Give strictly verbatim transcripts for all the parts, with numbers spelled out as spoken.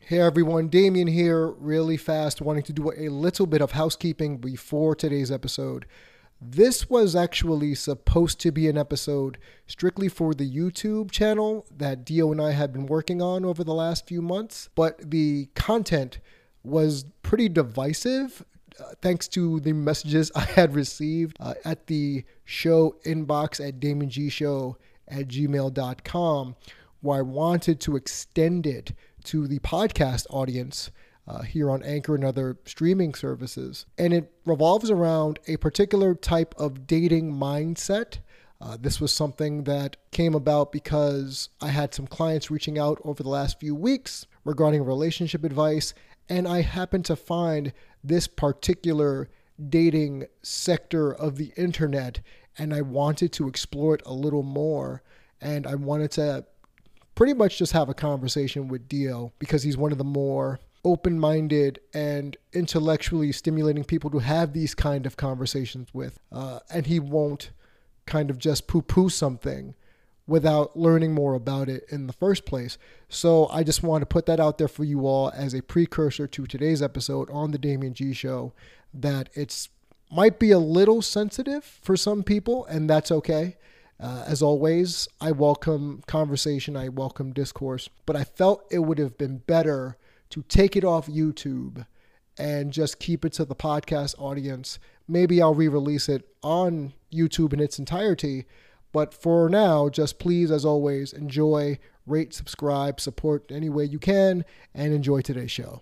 Hey everyone, Damien here, really fast, wanting to do a little bit of housekeeping before today's episode. This was actually supposed to be an episode strictly for the YouTube channel that Dio and I had been working on over the last few months, but the content was pretty divisive uh, thanks to the messages I had received uh, at the show inbox at damien g show at gmail dot com, where I wanted to extend it to the podcast audience uh, here on Anchor and other streaming services. And it revolves around a particular type of dating mindset. Uh, this was something that came about because I had some clients reaching out over the last few weeks regarding relationship advice, and I happened to find this particular dating sector of the internet, and I wanted to explore it a little more, and I wanted to pretty much just have a conversation with Dio because he's one of the more open-minded and intellectually stimulating people to have these kind of conversations with. Uh, and he won't kind of just poo-poo something without learning more about it in the first place. So I just want to put that out there for you all as a precursor to today's episode on the Damien G Show, that it's might be a little sensitive for some people, and that's okay. Uh, as always, I welcome conversation, I welcome discourse, but I felt it would have been better to take it off YouTube and just keep it to the podcast audience. Maybe I'll re-release it on YouTube in its entirety, but for now, just please, as always, enjoy, rate, subscribe, support any way you can, and enjoy today's show.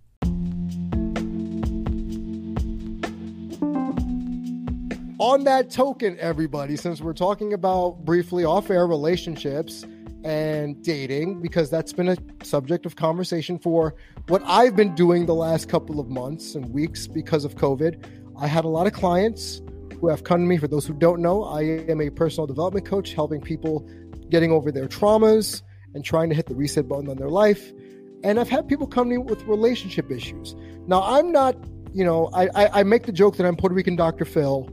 On that token, everybody, since we're talking about briefly off-air relationships and dating, because that's been a subject of conversation for what I've been doing the last couple of months and weeks because of COVID, I had a lot of clients who have come to me. For those who don't know, I am a personal development coach helping people getting over their traumas and trying to hit the reset button on their life. And I've had people come to me with relationship issues. Now, I'm not, you know, I, I, I make the joke that I'm Puerto Rican Doctor Phil.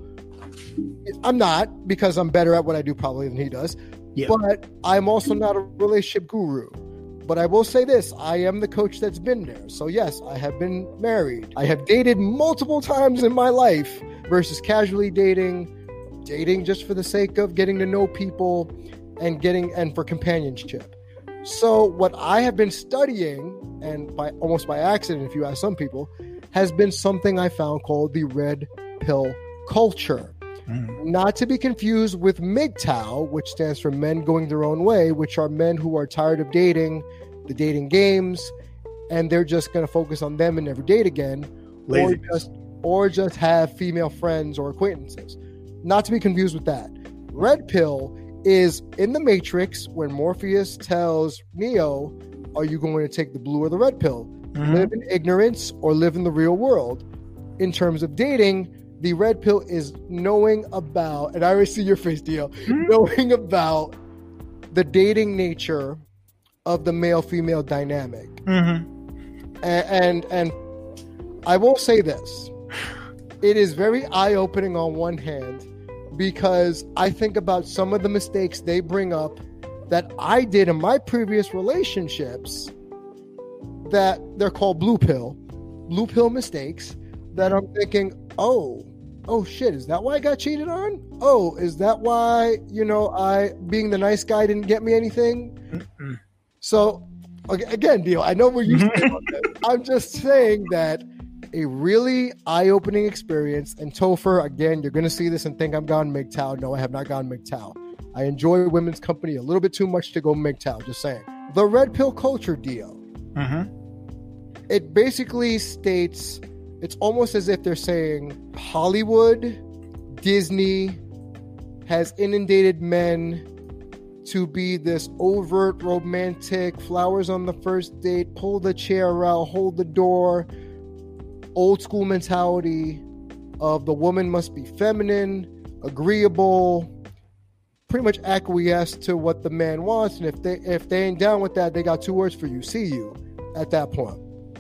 I'm not, because I'm better at what I do probably than he does. Yeah. But I'm also not a relationship guru. But I will say this, I am the coach that's been there. So yes, I have been married. I have dated multiple times in my life versus casually dating, dating just for the sake of getting to know people and getting and for companionship. So what I have been studying, and by almost by accident, if you ask some people, has been something I found called the red pill culture. Mm. Not to be confused with M G T O W, which stands for men going their own way, which are men who are tired of dating, the dating games, and they're just going to focus on them and never date again, or just, or just have female friends or acquaintances. Not to be confused with that. Red pill is in the Matrix when Morpheus tells Neo, are you going to take the blue or the red pill? Mm-hmm. Live in ignorance or live in the real world. In terms of dating, the red pill is knowing about, and I already see your face, Dio, mm-hmm. knowing about the dating nature of the male-female dynamic. Mm-hmm. And, and and I will say this. It is very eye-opening on one hand, because I think about some of the mistakes they bring up that I did in my previous relationships that they're called blue pill, blue pill mistakes that I'm thinking, oh, oh shit, is that why I got cheated on? Oh, is that why, you know, I, being the nice guy didn't get me anything? Mm-mm. So, again, Dio, I know we're used to it. I'm just saying that a really eye-opening experience, and Topher, again, you're going to see this and think I'm gone M G T O W. No, I have not gone M G T O W. I enjoy women's company a little bit too much to go M G T O W, just saying. The red pill culture, Dio. Mm-hmm. It basically states, it's almost as if they're saying Hollywood, Disney has inundated men to be this overt, romantic, flowers on the first date, pull the chair out, hold the door, old school mentality of the woman must be feminine, agreeable, pretty much acquiesce to what the man wants. And if they if they ain't down with that, they got two words for you: see you at that point.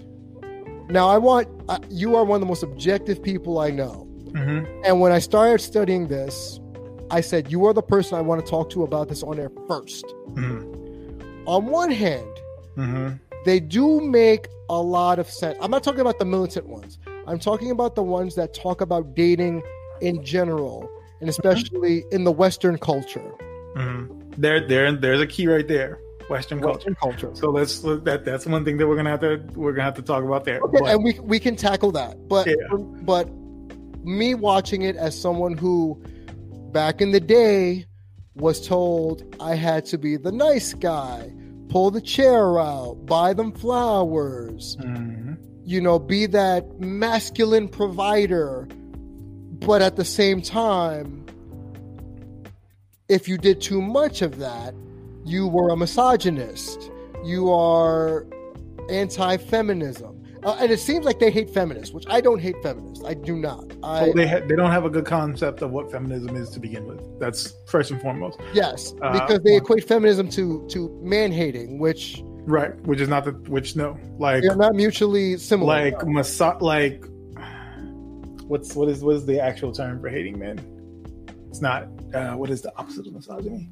Now, I want uh, you are one of the most objective people I know. Mm-hmm. And when I started studying this, I said, you are the person I want to talk to about this on air first. Mm-hmm. On one hand, mm-hmm. they do make a lot of sense. I'm not talking about the militant ones. I'm talking about the ones that talk about dating in general, and especially mm-hmm. in the Western culture. Mm-hmm. There, there, there's a key right there. Western, Western culture. culture. So let's look that. That's one thing that we're gonna have to we're gonna have to talk about there. Okay, but, and we we can tackle that. But yeah. but me watching it as someone who, back in the day, was told I had to be the nice guy, pull the chair out, buy them flowers, mm-hmm. you know, be that masculine provider. But at the same time, if you did too much of that, you were a misogynist. You are anti-feminism. Uh, and it seems like they hate feminists, which I don't hate feminists. I do not. I, well, they ha- they don't have a good concept of what feminism is to begin with. That's first and foremost. Yes, because uh, they equate feminism to to man-hating, which right, which is not the which no, like they're not mutually similar. Like miso- like what's what is what is the actual term for hating men? It's not. Uh, what is the opposite of misogyny?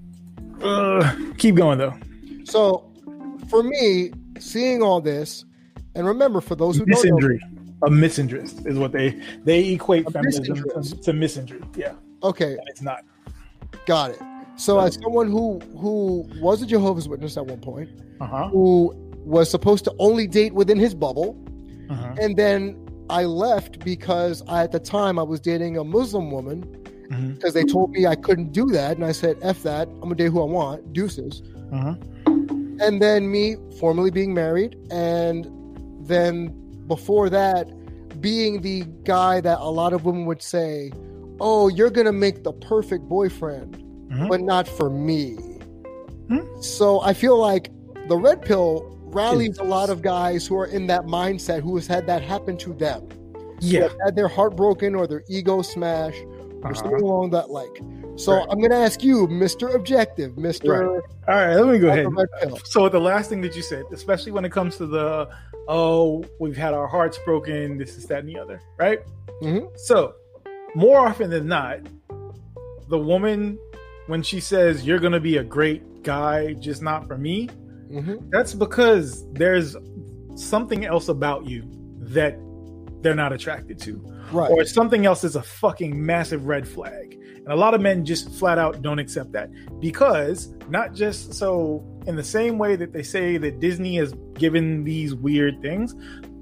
Uh, keep going though. So, for me, seeing all this, and remember, for those who misandry, don't know, a misandrist is what they they equate a feminism to, to misandry. Yeah. Okay. And it's not. Got it. So, no. As someone who who was a Jehovah's Witness at one point, uh-huh. who was supposed to only date within his bubble, uh-huh. and then I left because I, at the time I was dating a Muslim woman. Because mm-hmm. they told me I couldn't do that, and I said, "F that! I'm gonna date who I want." Deuces. Uh-huh. And then me formally being married, and then before that, being the guy that a lot of women would say, "Oh, you're gonna make the perfect boyfriend," mm-hmm. but not for me. Mm-hmm. So I feel like the red pill rallies a lot of guys who are in that mindset, who has had that happen to them. Yeah, who have had their heart broken or their ego smashed. Or something uh-huh. along that like. So right. I'm going to ask you, Mister Objective, Mister Right. All right, let me go ahead. So the last thing that you said, especially when it comes to the, oh, we've had our hearts broken, this is that and the other, right? Mm-hmm. So more often than not, the woman, when she says, you're going to be a great guy, just not for me, mm-hmm. that's because there's something else about you that they're not attracted to. Right. Or something else is a fucking massive red flag. And a lot of men just flat out don't accept that. Because not just so in the same way that they say that Disney has given these weird things,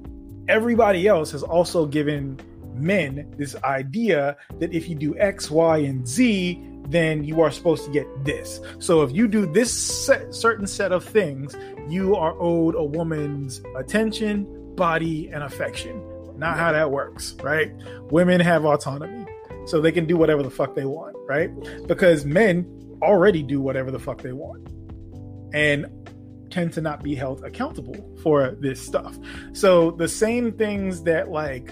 everybody else has also given men this idea that if you do X, Y, and Z, then you are supposed to get this. So if you do this set, certain set of things, you are owed a woman's attention, body, and affection. Not how that works, right? Women have autonomy, so they can do whatever the fuck they want, right? Because men already do whatever the fuck they want and tend to not be held accountable for this stuff. So the same things that like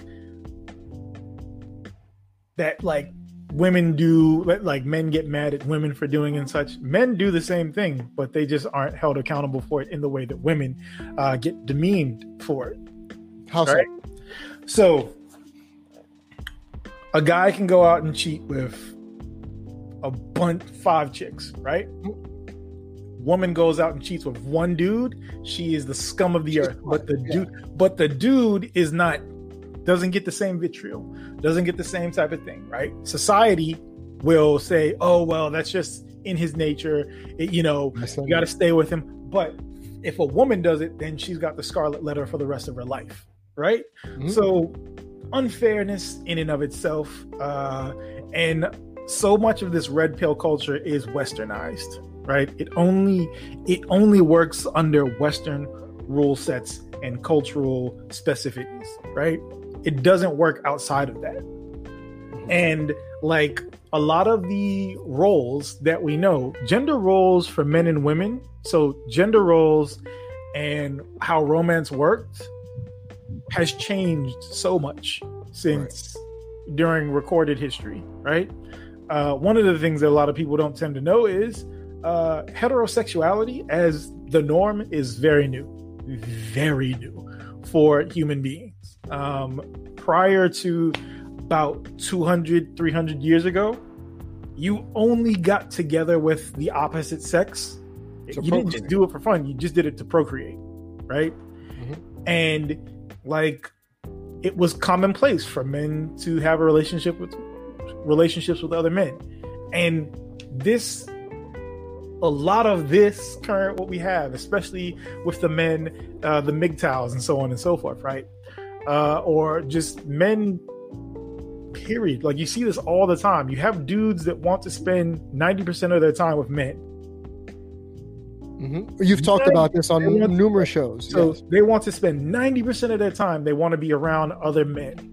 that like women do, like men get mad at women for doing and such, men do the same thing, but they just aren't held accountable for it in the way that women uh, get demeaned for it. How so? Right? So, a guy can go out and cheat with a bunch, five chicks, right? Woman goes out and cheats with one dude. She is the scum of the She's earth. But the yeah. dude, but the dude is not, doesn't get the same vitriol, doesn't get the same type of thing, right? Society will say, "Oh, well, that's just in his nature. It, you know, you got to stay with him." But if a woman does it, then she's got the scarlet letter for the rest of her life. Right? Mm-hmm. So unfairness in and of itself. Uh, and so much of this red pill culture is westernized, right? It only, it only works under Western rule sets and cultural specificities, right? It doesn't work outside of that. And like a lot of the roles that we know, gender roles for men and women. So gender roles and how romance worked has changed so much since right. during recorded history, right? Uh, one of the things that a lot of people don't tend to know is uh, heterosexuality as the norm is very new, very new for human beings. Um, prior to about two hundred, three hundred years ago, you only got together with the opposite sex. You procreate. Didn't just do it for fun. You just did it to procreate, right? Mm-hmm. And like, it was commonplace for men to have a relationship with relationships with other men. And this, a lot of this current, what we have, especially with the men, uh, the M G T O Ws and so on and so forth, right? Uh, or just men, period. Like, you see this all the time. You have dudes that want to spend ninety percent of their time with men. Mm-hmm. You've talked men, about this on numerous shows. So yes. They want to spend ninety percent of their time, they want to be around other men.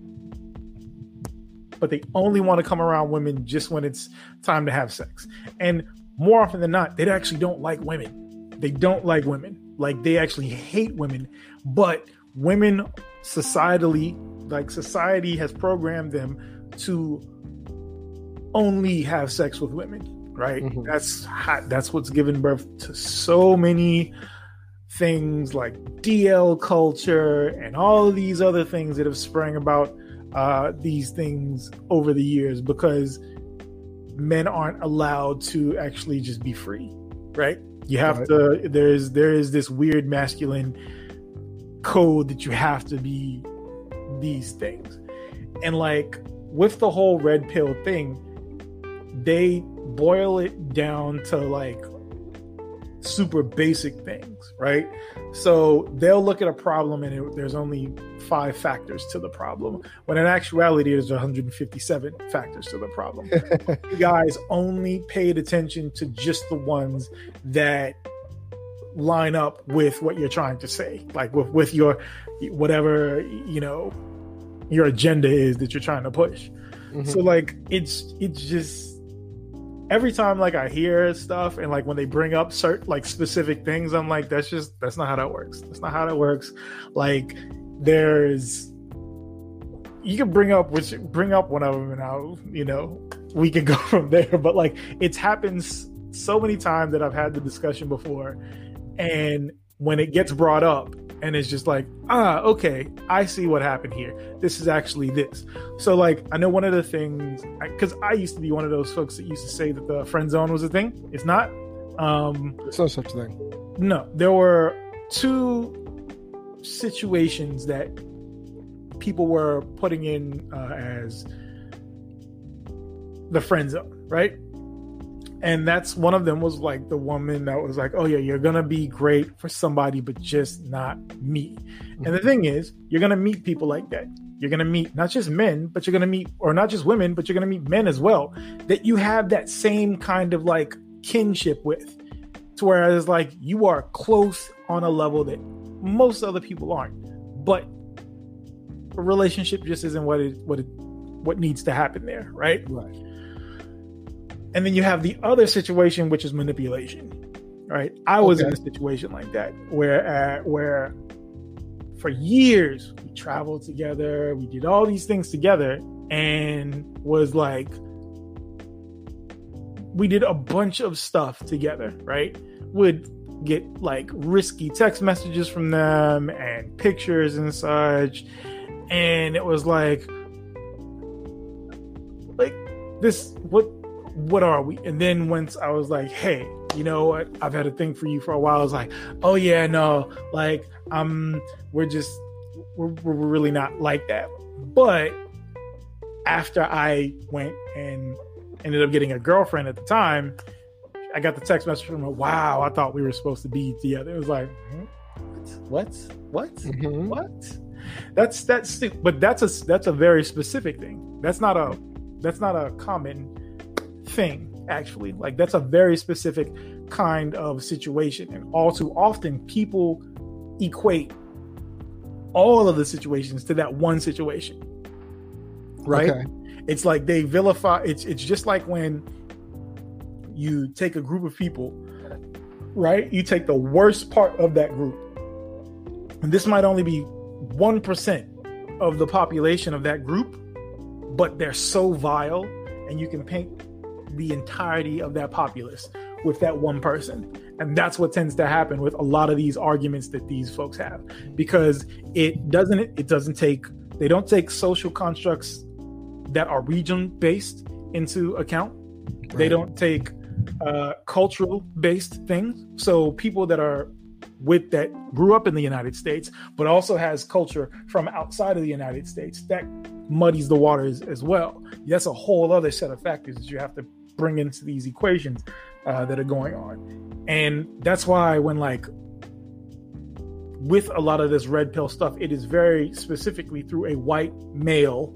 But they only want to come around women just when it's time to have sex. And more often than not, they actually don't like women. They don't like women. Like, they actually hate women. But women, societally, like society has programmed them to only have sex with women, right? Mm-hmm. That's hot. That's what's given birth to so many things like D L culture and all of these other things that have sprung about uh, these things over the years, because men aren't allowed to actually just be free, right? You have right. to, there's, there is this weird masculine code that you have to be these things. And like, with the whole red pill thing, they boil it down to like super basic things, right? So they'll look at a problem and it, there's only five factors to the problem, when in actuality there's one hundred fifty-seven factors to the problem. You guys only paid attention to just the ones that line up with what you're trying to say, like with, with your whatever, you know, your agenda is that you're trying to push. Mm-hmm. So like, it's it's just, every time like I hear stuff and like when they bring up certain like specific things, I'm like, that's just, that's not how that works. That's not how that works. Like, there's, you can bring up which bring up one of them and I'll, you know, we can go from there. But like, it's happened so many times that I've had the discussion before, and when it gets brought up and it's just like, ah, okay, I see what happened here. This is actually this. So like, I know one of the things, because I, I used to be one of those folks that used to say that the friend zone was a thing. It's not. Um, it's no such thing. No, there were two situations that people were putting in uh, as the friend zone, right? And that's one of them was like the woman that was like, oh yeah, you're going to be great for somebody, but just not me. Mm-hmm. And the thing is, you're going to meet people like that. You're going to meet not just men, but you're going to meet, or not just women, but you're going to meet men as well, that you have that same kind of like kinship with, to where it's like you are close on a level that most other people aren't. But a relationship just isn't what it, what it, what needs to happen there. Right. Right. And then you have the other situation, which is manipulation, right? I was okay. in a situation like that where, uh, where for years we traveled together, we did all these things together, and was like, we did a bunch of stuff together, right? Would get like risky text messages from them and pictures and such. And it was like, like this, what, what are we? And then once I was like, hey, you know what? I've had a thing for you for a while. I was like, oh yeah, no, like, um, we're just, we're, we're really not like that. But after I went and ended up getting a girlfriend at the time, I got the text message from her. Wow, I thought we were supposed to be together. It was like, what? What? Mm-hmm. What? That's that's but that's a that's a very specific thing. That's not a that's not a common thing, actually. Like, that's a very specific kind of situation, and all too often people equate all of the situations to that one situation, right? Okay. It's like they vilify. It's it's just like when you take a group of people, right? You take the worst part of that group, and this might only be one percent of the population of that group, but they're so vile, and you can paint the entirety of that populace with that one person. And that's what tends to happen with a lot of these arguments that these folks have, because it doesn't it doesn't take they don't take social constructs that are region based into account. Right. They don't take uh cultural based things. So people that are with that grew up in the United States, but also has culture from outside of the United States, that muddies the waters as well. That's a whole other set of factors that you have to bring into these equations uh, that are going on. And that's why when like with a lot of this red pill stuff, it is very specifically through a white male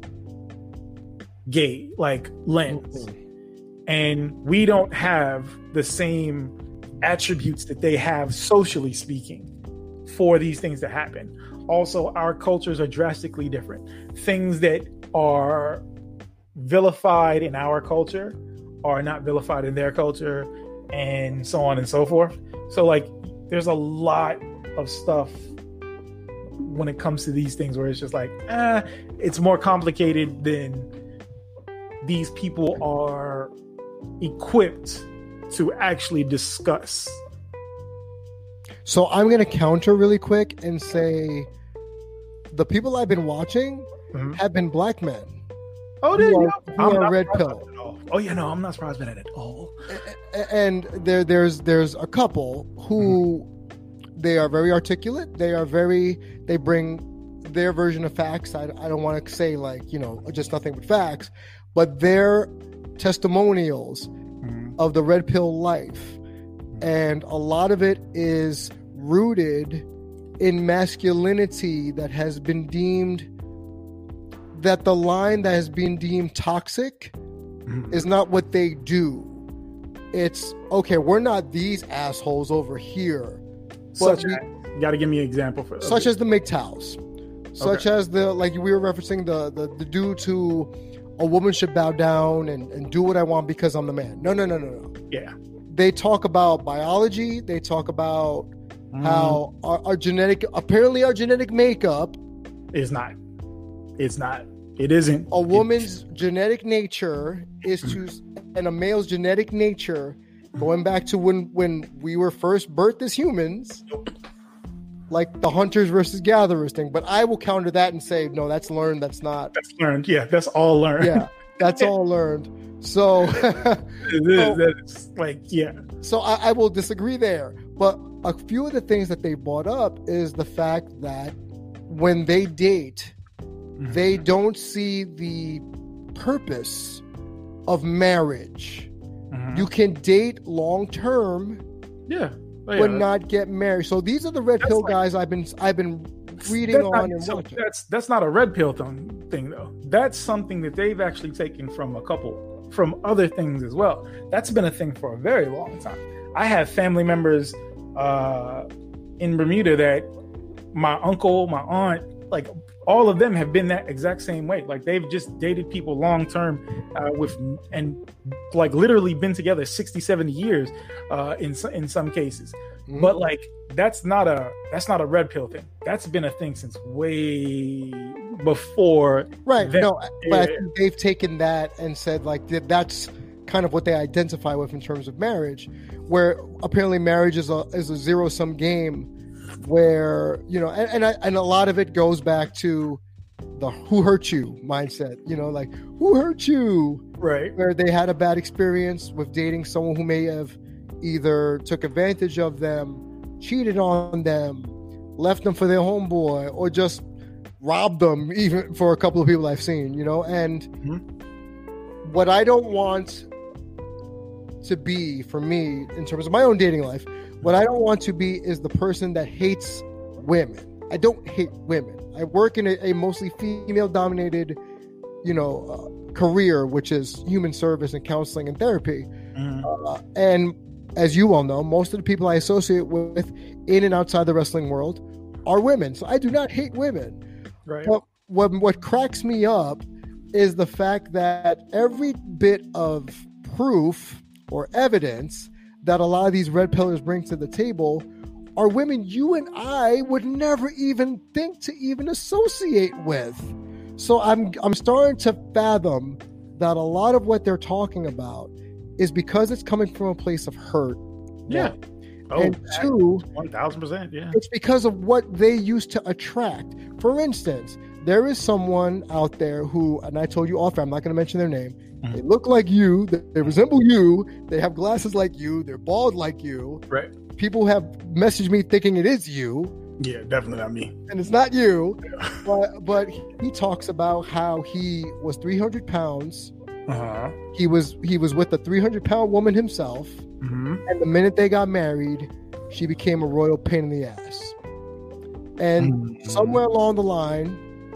gay like lens. Mm-hmm. And we don't have the same attributes that they have socially speaking for these things to happen. Also, our cultures are drastically different. Things that are vilified in our culture are not vilified in their culture, and so on and so forth. So like there's a lot of stuff when it comes to these things where it's just like, eh, it's more complicated than these people are equipped to actually discuss. So I'm going to counter really quick and say the people I've been watching mm-hmm. have been black men. Oh, there you go. Who are red pill. Oh yeah, no, I'm not surprised by that at all. And there, there's there's a couple who mm-hmm. they are very articulate. They are very. They bring their version of facts. I, I don't want to say like you know just nothing but facts, but their testimonials mm-hmm. of the red pill life, and a lot of it is rooted in masculinity that has been deemed. That the line that has been deemed toxic mm-hmm. is not what they do. It's okay. We're not these assholes over here. Such, we, you got to give me an example for such okay. as the M G T O Ws, such okay. as the like we were referencing the the the dudes who a woman should bow down and, and do what I want because I'm the man. No, no, no, no, no. Yeah. They talk about biology. They talk about mm. how our, our genetic apparently our genetic makeup is not. It's not. It isn't. A woman's genetic nature is to, and a male's genetic nature, going back to when, when we were first birthed as humans, like the hunters versus gatherers thing. But I will counter that and say, no, that's learned. That's not. That's learned. Yeah, that's all learned. Yeah, that's all learned. So, it is. So, that's like, yeah. So I, I will disagree there. But a few of the things that they brought up is the fact that when they date, they don't see the purpose of marriage. Mm-hmm. You can date long term, yeah, oh, yeah, but not get married. So these are the red pill like, guys I've been I've been reading on not, and so watching. That's that's not a red pill thing, thing though. That's something that they've actually taken from a couple from other things as well. That's been a thing for a very long time. I have family members uh, in Bermuda that my uncle, my aunt, like. All of them have been that exact same way. Like they've just dated people long term uh, with and like literally been together sixty, seventy years uh, in in some cases. Mm-hmm. But like that's not a that's not a red pill thing. That's been a thing since way before. Right. Them. No, but I think they've taken that and said like that's kind of what they identify with in terms of marriage, where apparently marriage is a is a zero sum game. Where you know, and and, I, and a lot of it goes back to the "who hurt you" mindset. You know, like who hurt you, right? Where they had a bad experience with dating someone who may have either took advantage of them, cheated on them, left them for their homeboy, or just robbed them. Even for a couple of people I've seen, you know, and mm-hmm. what I don't want to be for me in terms of my own dating life. What I don't want to be is the person that hates women. I don't hate women. I work in a, a mostly female-dominated, you know, uh, career, which is human service and counseling and therapy. Mm-hmm. Uh, and as you all know, most of the people I associate with in and outside the wrestling world are women. So I do not hate women. Right. But what, what cracks me up is the fact that every bit of proof or evidence that a lot of these red pillars bring to the table are women you and I would never even think to even associate with. So I'm I'm starting to fathom that a lot of what they're talking about is because it's coming from a place of hurt. Yeah. One. Oh, and two, one thousand percent, yeah. It's because of what they used to attract. For instance, there is someone out there who, and I told you off, I'm not going to mention their name, mm-hmm. they look like you, they, they resemble you, they have glasses like you, they're bald like you. Right. people have messaged me thinking it is you. Yeah, definitely not me. And it's not you. but but he talks about how he was three hundred pounds. Uh-huh. He was he was with a three hundred pound woman himself. Mm-hmm. And the minute they got married, she became a royal pain in the ass. And mm-hmm. somewhere along the line,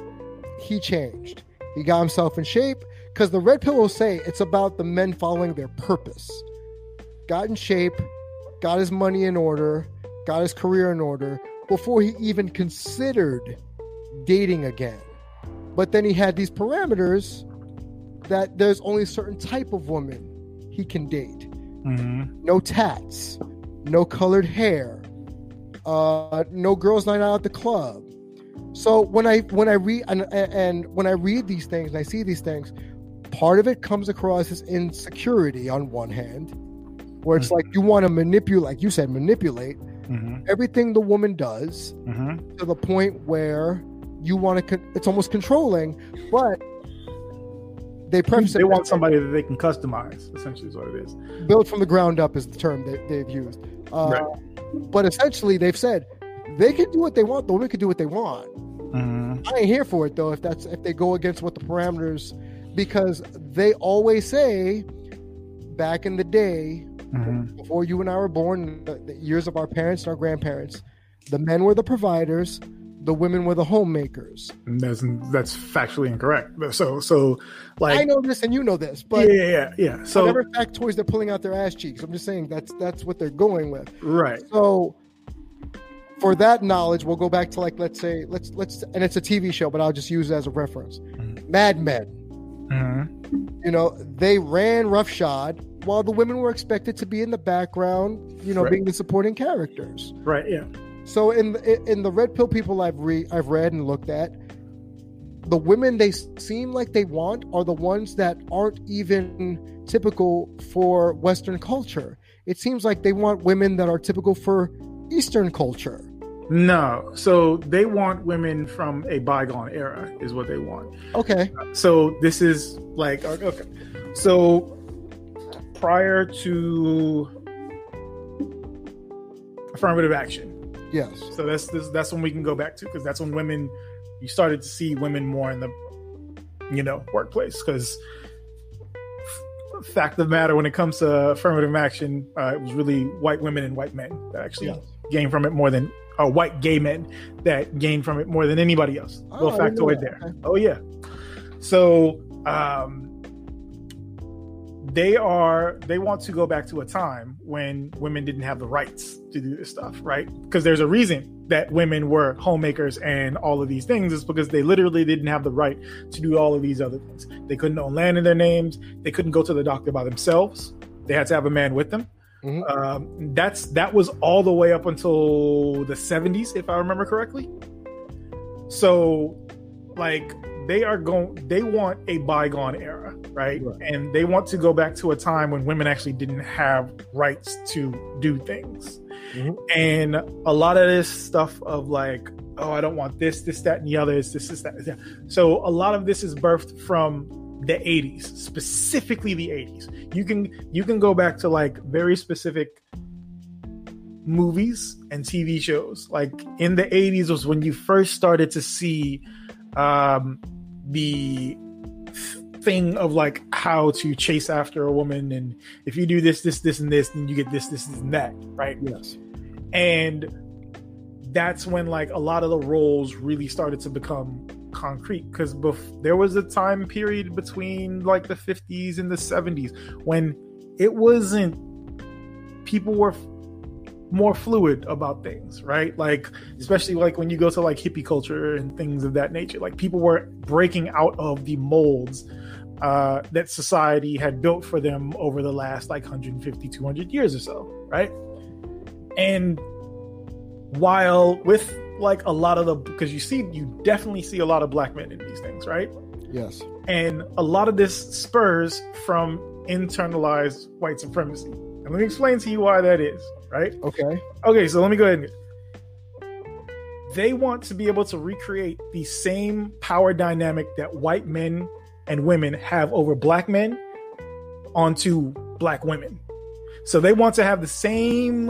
he changed. He got himself in shape, because the red pill will say it's about the men following their purpose. Got in shape, got his money in order, got his career in order before he even considered dating again. But then he had these parameters that there's only a certain type of woman he can date. Mm-hmm. No tats, no colored hair, uh, no girls' night out at the club. So when I when I read and, and when I read these things and I see these things, part of it comes across as insecurity on one hand, where it's mm-hmm. like you want to manipulate, like you said, manipulate mm-hmm. everything the woman does mm-hmm. to the point where you want to. Con- it's almost controlling, but they preface they it want somebody that they can customize. Essentially, is what it is. Built from the ground up is the term they, they've used. Uh, right. But essentially, they've said they can do what they want. The women can do what they want. Mm-hmm. I ain't here for it though. If that's if they go against what the parameters, because they always say, back in the day, mm-hmm. before you and I were born, the, the years of our parents and our grandparents, the men were the providers, the women were the homemakers. That's that's factually incorrect. So so like I know this and you know this, but yeah yeah yeah. So whatever factoids they're pulling out their ass cheeks. I'm just saying that's that's what they're going with. Right. So for that knowledge, we'll go back to like let's say let's let's and it's a T V show, but I'll just use it as a reference. Mm-hmm. Mad Men. Mm-hmm. You know, they ran roughshod while the women were expected to be in the background, you know, right. being the supporting characters. Right, yeah. So in in the red pill people I've re, I've read and looked at, the women they seem like they want are the ones that aren't even typical for Western culture. It seems like they want women that are typical for Eastern culture. No, so they want women from a bygone era is what they want. Okay. So this is like okay. So prior to affirmative action. Yes. So that's this, that's when we can go back to, because that's when women, you started to see women more in the, you know, workplace. Because fact of the matter, when it comes to affirmative action, uh, it was really white women and white men that actually yes. gained from it more than uh, white gay men that gained from it more than anybody else. Oh, little factoid there. Okay. Oh yeah. So um, they are they want to go back to a time when women didn't have the rights to do this stuff, right? Because there's a reason that women were homemakers and all of these things is because they literally didn't have the right to do all of these other things. They couldn't own land in their names. They couldn't go to the doctor by themselves. They had to have a man with them. Mm-hmm. Um, that's that was all the way up until the seventies, if I remember correctly. So, like, they are going. They want a bygone era, right? right? And they want to go back to a time when women actually didn't have rights to do things. Mm-hmm. And a lot of this stuff of like, oh, I don't want this, this, that, and the other. Is this, this, that, that. So a lot of this is birthed from the eighties, specifically the eighties. You can you can go back to like very specific movies and T V shows. Like in the eighties was when you first started to see um, the thing of like how to chase after a woman, and if you do this, this, this, and this, then you get this, this, and that, right? Yes. And that's when like a lot of the roles really started to become concrete, because bef- there was a time period between like the fifties and the seventies when it wasn't, people were f- more fluid about things, right? Like especially like when you go to like hippie culture and things of that nature, like people were breaking out of the molds uh that society had built for them over the last like one hundred fifty, two hundred years or so, right? And while with like a lot of the, because you see, you definitely see a lot of black men in these things, right? Yes. And a lot of this spurs from internalized white supremacy. And let me explain to you why that is, right? Okay. Okay, so let me go ahead and they want to be able to recreate the same power dynamic that white men and women have over black men onto black women. So they want to have the same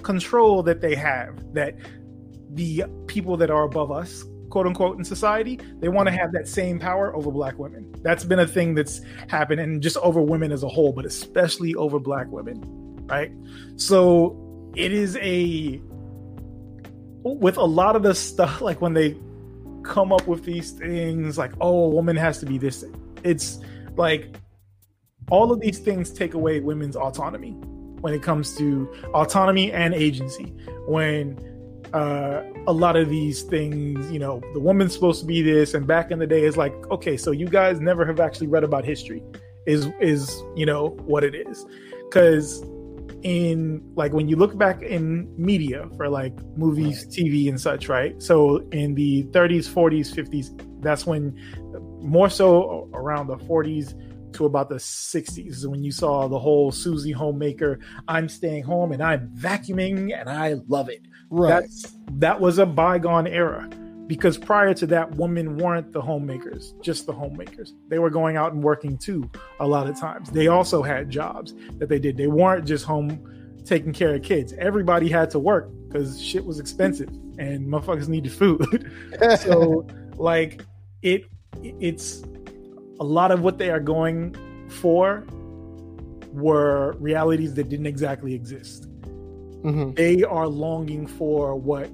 control that they have, that the people that are above us, quote unquote, in society, they want to have that same power over Black women. That's been a thing that's happened, and just over women as a whole, but especially over Black women, right? So it is a, with a lot of the stuff, like when they come up with these things like, oh, a woman has to be this, it's like all of these things take away women's autonomy when it comes to autonomy and agency. When uh, a lot of these things, you know, the woman's supposed to be this, and back in the day, it's like, okay, so you guys never have actually read about history, is is you know what it is, because in like when you look back in media for like movies, right, T V and such, right? So in the thirties, forties, fifties, that's when, more so around the forties to about the sixties, is when you saw the whole Susie homemaker, I'm staying home and I'm vacuuming and I love it. Right. That's, that was a bygone era, because prior to that, women weren't the homemakers, just the homemakers. They were going out and working too a lot of times. They also had jobs that they did. They weren't just home taking care of kids. Everybody had to work because shit was expensive and motherfuckers needed food. So like it, it's a lot of what they are going for were realities that didn't exactly exist. Mm-hmm. They are longing for what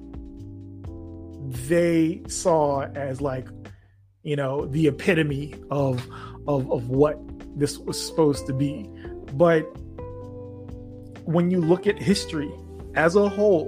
they saw as like, you know, the epitome of of of what this was supposed to be. But when you look at history as a whole,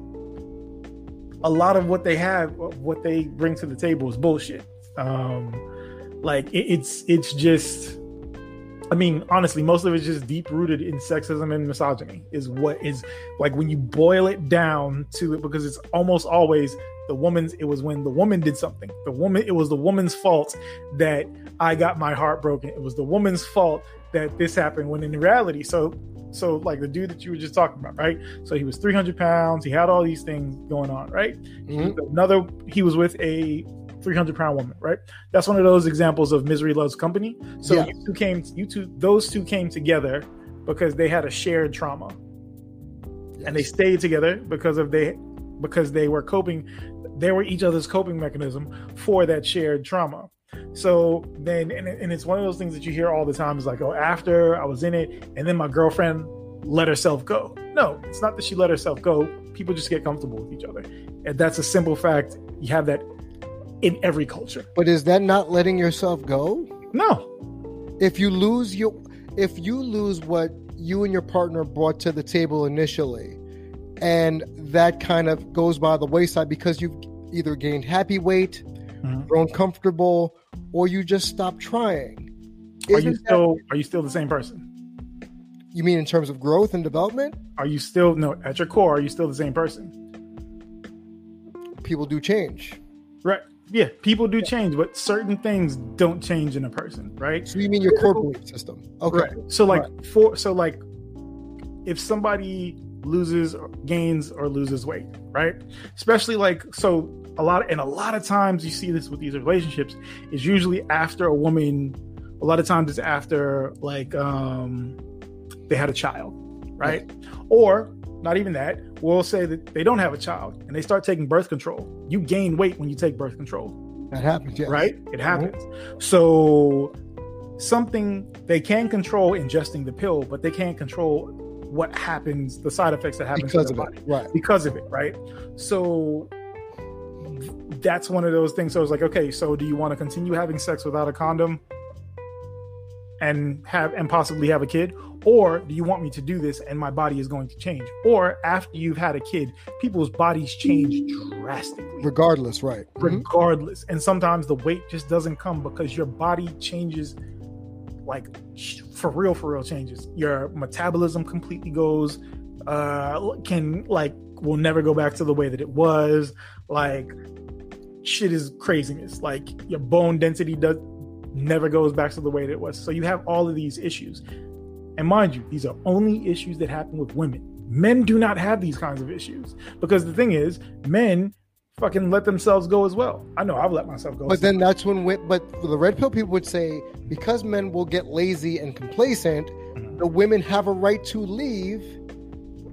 a lot of what they have, what they bring to the table is bullshit. Um, like it, it's it's just, I mean, honestly, most of it's just deep rooted in sexism and misogyny is what is, like, when you boil it down to it, because it's almost always the woman's, it was when the woman did something. The woman, it was the woman's fault that I got my heart broken. It was the woman's fault that this happened, when in reality, so, so like the dude that you were just talking about, right? So he was three hundred pounds. He had all these things going on, right? Mm-hmm. Another, he was with a three hundred pound woman, right? That's one of those examples of misery loves company. So yeah. you two came, you two, those two came together because they had a shared trauma, yes. And they stayed together because of they, because they were coping, they were each other's coping mechanism for that shared trauma. So then, and, and it's one of those things that you hear all the time is like, oh, after I was in it, and then my girlfriend let herself go. No, it's not that she let herself go. People just get comfortable with each other. And that's a simple fact. You have that in every culture. But is that not letting yourself go? No. If you lose your, if you lose what you and your partner brought to the table initially, and that kind of goes by the wayside because you've either gained happy weight, mm-hmm. grown comfortable, or you just stopped trying. Are you still that, are you still the same person? You mean in terms of growth and development? Are you still, no, at your core, are you still the same person? People do change. Right. Yeah, people do change, but certain things don't change in a person, right? So you mean your core belief system? Okay. Right. So like right. for so like if somebody loses or gains or loses weight, right? Especially like, so a lot of, and a lot of times you see this with these relationships is usually after a woman, a lot of times it's after like um they had a child, right? Yeah. Or not even that, we'll say that they don't have a child and they start taking birth control. You gain weight when you take birth control. That happens, yes. Right? It happens. Mm-hmm. So something they can control ingesting the pill, but they can't control what happens, the side effects that happen because to their of body. It, right. Because of it, right? So that's one of those things. So it's like, okay, so do you want to continue having sex without a condom and have and possibly have a kid? Or do you want me to do this and my body is going to change? Or after you've had a kid, people's bodies change drastically. Regardless, right. Regardless. Mm-hmm. And sometimes the weight just doesn't come because your body changes, like for real, for real changes. Your metabolism completely goes, uh, can like, will never go back to the way that it was. Like shit is craziness. Like your bone density does never goes back to the way that it was. So you have all of these issues. And mind you, these are only issues that happen with women. Men do not have these kinds of issues because the thing is, men fucking let themselves go as well. I know I've let myself go. But then that's when, we, but the red pill people would say, because men will get lazy and complacent, mm-hmm. the women have a right to leave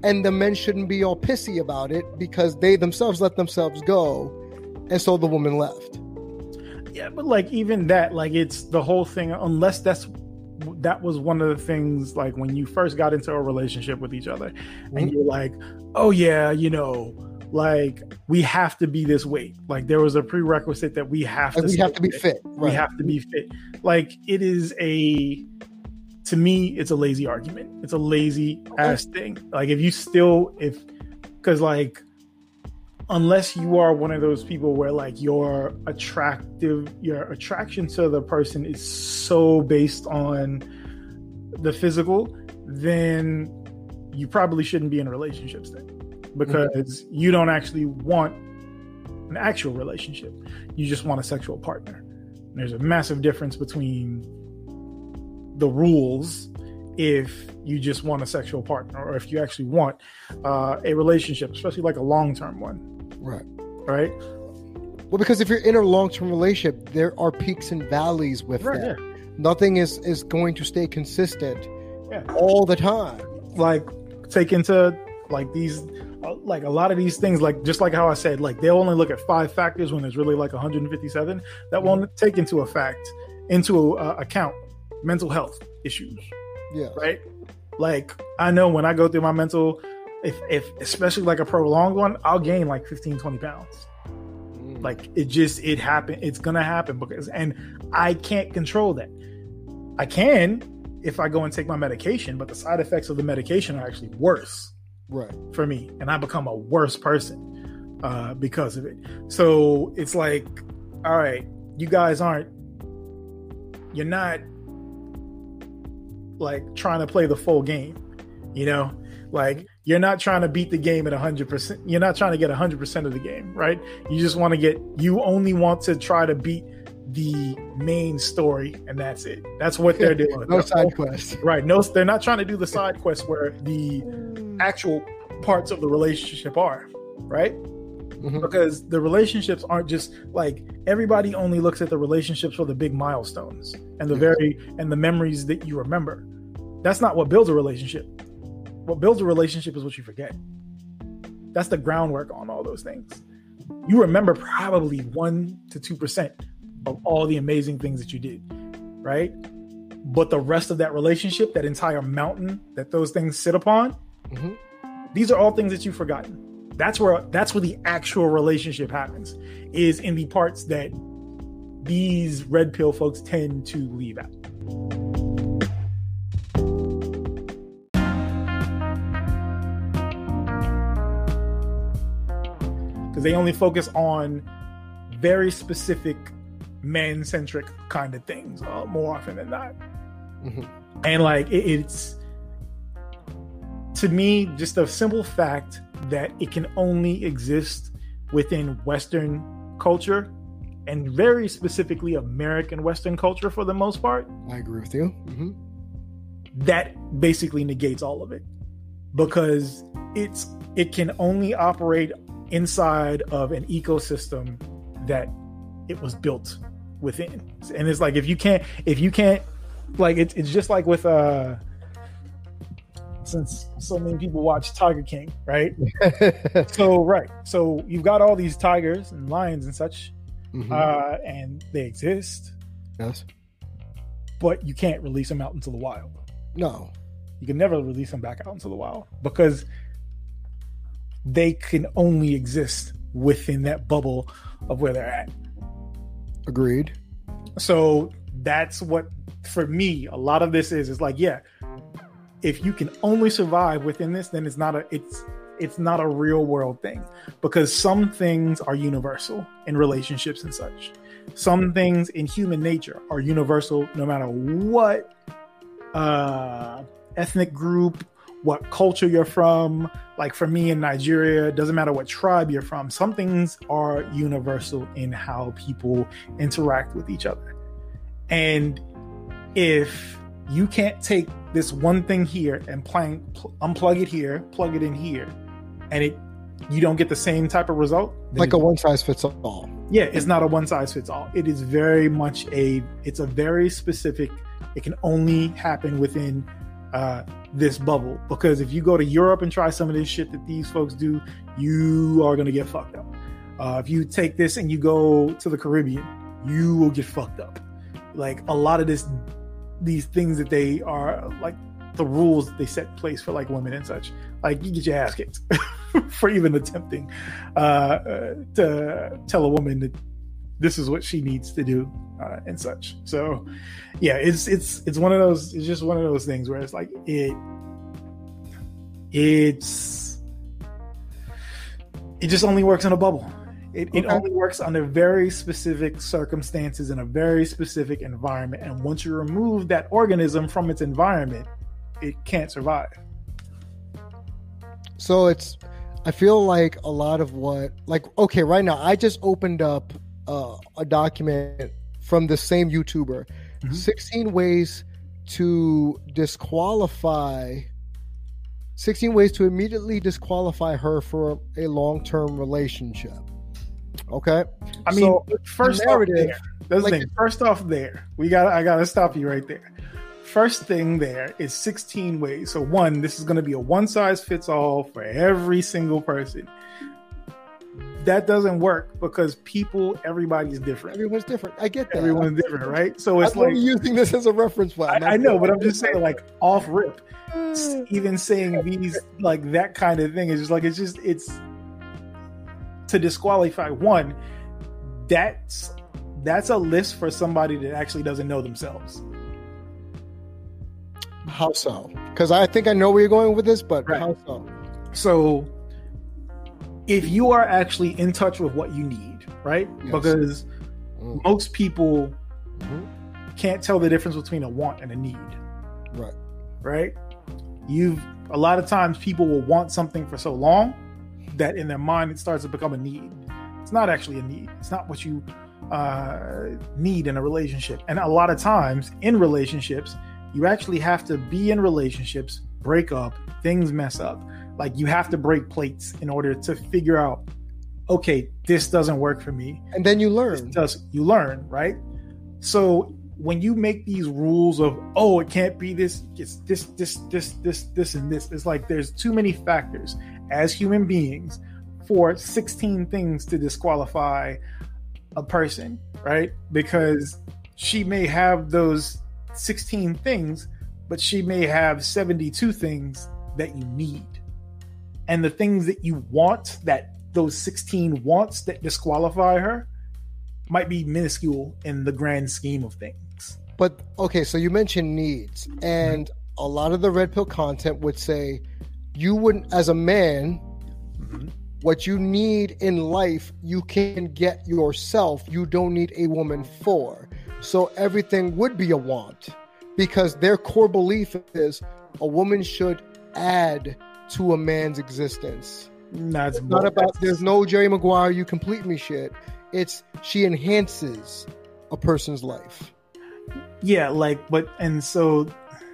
and the men shouldn't be all pissy about it because they themselves let themselves go, and so the woman left. Yeah, but like even that, like it's the whole thing. Unless that's that was one of the things, like when you first got into a relationship with each other, mm-hmm. and you're like, oh yeah, you know, like we have to be this weight. Like there was a prerequisite that we have like to. We have to be fit. fit. Right. We have to be fit. Like it is a. To me, it's a lazy argument. It's a lazy ass thing. Like if you still, if, because like, unless you are one of those people where like your attractive, your attraction to the person is so based on the physical, then you probably shouldn't be in relationships then, because mm-hmm. you don't actually want an actual relationship. You just want a sexual partner. And there's a massive difference between the rules if you just want a sexual partner or if you actually want uh, a relationship, especially like a long-term one. Right. Right. Well, because if you're in a long-term relationship, there are peaks and valleys with right, that. Yeah. Nothing is, is going to stay consistent yeah. all the time. Like take into like these, uh, like a lot of these things, like just like how I said, like they'll only look at five factors when there's really like one hundred fifty-seven. That mm-hmm. won't take into a fact, into uh, account mental health issues. Yeah. Right. Like I know when I go through my mental, if, if especially like a prolonged one, I'll gain like fifteen, twenty pounds. Mm. Like it just, it happened. It's going to happen because, and I can't control that. I can if I go and take my medication, but the side effects of the medication are actually worse. Right. For me. And I become a worse person uh, because of it. So it's like, all right, you guys aren't, you're not, like trying to play the full game, you know, like you're not trying to beat the game at a hundred percent. You're not trying to get a hundred percent of the game, right? You just want to get, you only want to try to beat the main story, and that's it. That's what they're doing. No side quest, right? No, they're not trying to do the side quest where the actual parts of the relationship are, right? Mm-hmm. Because the relationships aren't just like, everybody only looks at the relationships for the big milestones and the yes. very and the memories that you remember. That's not what builds a relationship. What builds a relationship is what you forget. That's the groundwork on all those things. You remember probably one to two percent of all the amazing things that you did, right? But the rest of that relationship, that entire mountain that those things sit upon, mm-hmm. these are all things that you've forgotten. That's where that's where the actual relationship happens, is in the parts that these red pill folks tend to leave out. Because they only focus on very specific man-centric kind of things uh, more often than not. Mm-hmm. And like it, it's, to me, just a simple fact that it can only exist within Western culture, and very specifically American Western culture for the most part. I agree with you. Mm-hmm. That basically negates all of it, because it's it can only operate inside of an ecosystem that it was built within. And it's like, if you can't, if you can't, like it's it's just like with uh. since so many people watch Tiger King, right? so, right. So you've got all these tigers and lions and such, mm-hmm. uh, and they exist. Yes. But you can't release them out into the wild. No. You can never release them back out into the wild, because they can only exist within that bubble of where they're at. Agreed. So that's what, for me, a lot of this is, is like, yeah, if you can only survive within this, then it's not a it's it's not a real world thing, because some things are universal in relationships and such. Some things in human nature are universal, no matter what uh, ethnic group, what culture you're from. Like for me in Nigeria, it doesn't matter what tribe you're from. Some things are universal in how people interact with each other. And if you can't take this one thing here and pl- pl- unplug it here, plug it in here, and it you don't get the same type of result. Like a one size fits all. Yeah, it's not a one size fits all. It is very much a, it's a very specific, it can only happen within uh, this bubble, because if you go to Europe and try some of this shit that these folks do, you are going to get fucked up. Uh, if you take this and you go to the Caribbean, you will get fucked up. Like a lot of this, these things that they are like the rules that they set in place for like women and such, like you get your ass kicked for even attempting uh, to tell a woman that this is what she needs to do uh, and such. So yeah, it's it's it's one of those. It's just one of those things where it's like it. It's it just only works in a bubble. It, okay. It only works under very specific circumstances in a very specific environment. And once you remove that organism from its environment, it can't survive. So it's, I feel like a lot of what, like, okay, right now, I just opened up uh, a document from the same YouTuber, mm-hmm. sixteen ways to disqualify, sixteen ways to immediately disqualify her for a long-term relationship. Okay, I mean, so, first narrative, off there, that's like, the thing. First off, there we got. I got to stop you right there. First thing there is sixteen ways. So one, this is going to be a one size fits all for every single person. That doesn't work because people, everybody's different. Everyone's different. I get that. Everyone's different, right? So it's I'm like using this as a reference point. I, I know, but I'm just saying, like off rip, even saying these like that kind of thing is just like it's just it's. To disqualify one, that's that's a list for somebody that actually doesn't know themselves. How so? Because I think I know where you're going with this, but right. How so? So, if you are actually in touch with what you need, right? Yes. Because mm. most people mm-hmm. can't tell the difference between a want and a need. Right. Right? You've a lot of times people will want something for so long that in their mind it starts to become a need. It's not actually a need. It's not what you uh, need in a relationship. And a lot of times in relationships, you actually have to be in relationships, break up, things mess up. Like you have to break plates in order to figure out, okay, this doesn't work for me. And then you learn. Does, you learn, right? So when you make these rules of, oh, it can't be this, it's this, this, this, this, this, and this, it's like there's too many factors as human beings for sixteen things to disqualify a person, right? Because she may have those sixteen things, but she may have seventy-two things that you need. And the things that you want, that those sixteen wants that disqualify her, might be minuscule in the grand scheme of things. But okay, so you mentioned needs, and a lot of the red pill content would say you wouldn't, as a man, mm-hmm. what you need in life, you can get yourself. You don't need a woman for. So everything would be a want because their core belief is a woman should add to a man's existence. That's it's not about, there's no Jerry Maguire, you complete me shit. It's she enhances a person's life. Yeah, like, but, and so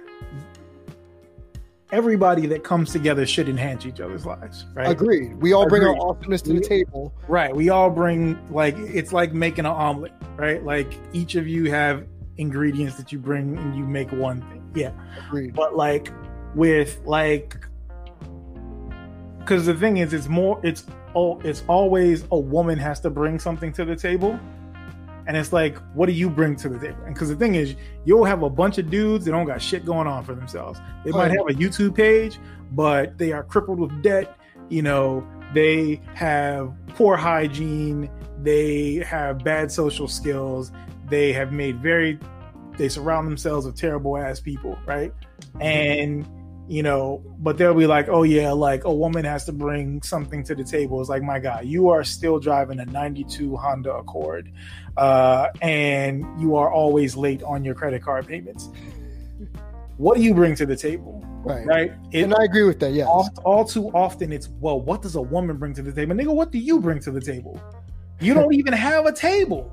everybody that comes together should enhance each other's lives, right? Agreed. We all bring Agreed. our awesomeness to the table. Right. We all bring, like, it's like making an omelet, right? Like, each of you have ingredients that you bring and you make one thing. Yeah. Agreed. But, like, with, like, because the thing is, it's more, it's, oh, it's always a woman has to bring something to the table. And it's like, what do you bring to the table? And because the thing is, you'll have a bunch of dudes that don't got shit going on for themselves. They might have a YouTube page, but they are crippled with debt. You know, they have poor hygiene. They have bad social skills. They have made very, they surround themselves with terrible ass people, right? And, you know, but they'll be like, oh yeah, like a woman has to bring something to the table. It's like, my God, you are still driving a ninety-two Honda Accord. Uh, and you are always late on your credit card payments. What do you bring to the table? Right. Right. It, and I agree with that. Yeah. All, all too often it's, well, what does a woman bring to the table? Nigga, what do you bring to the table? You don't even have a table.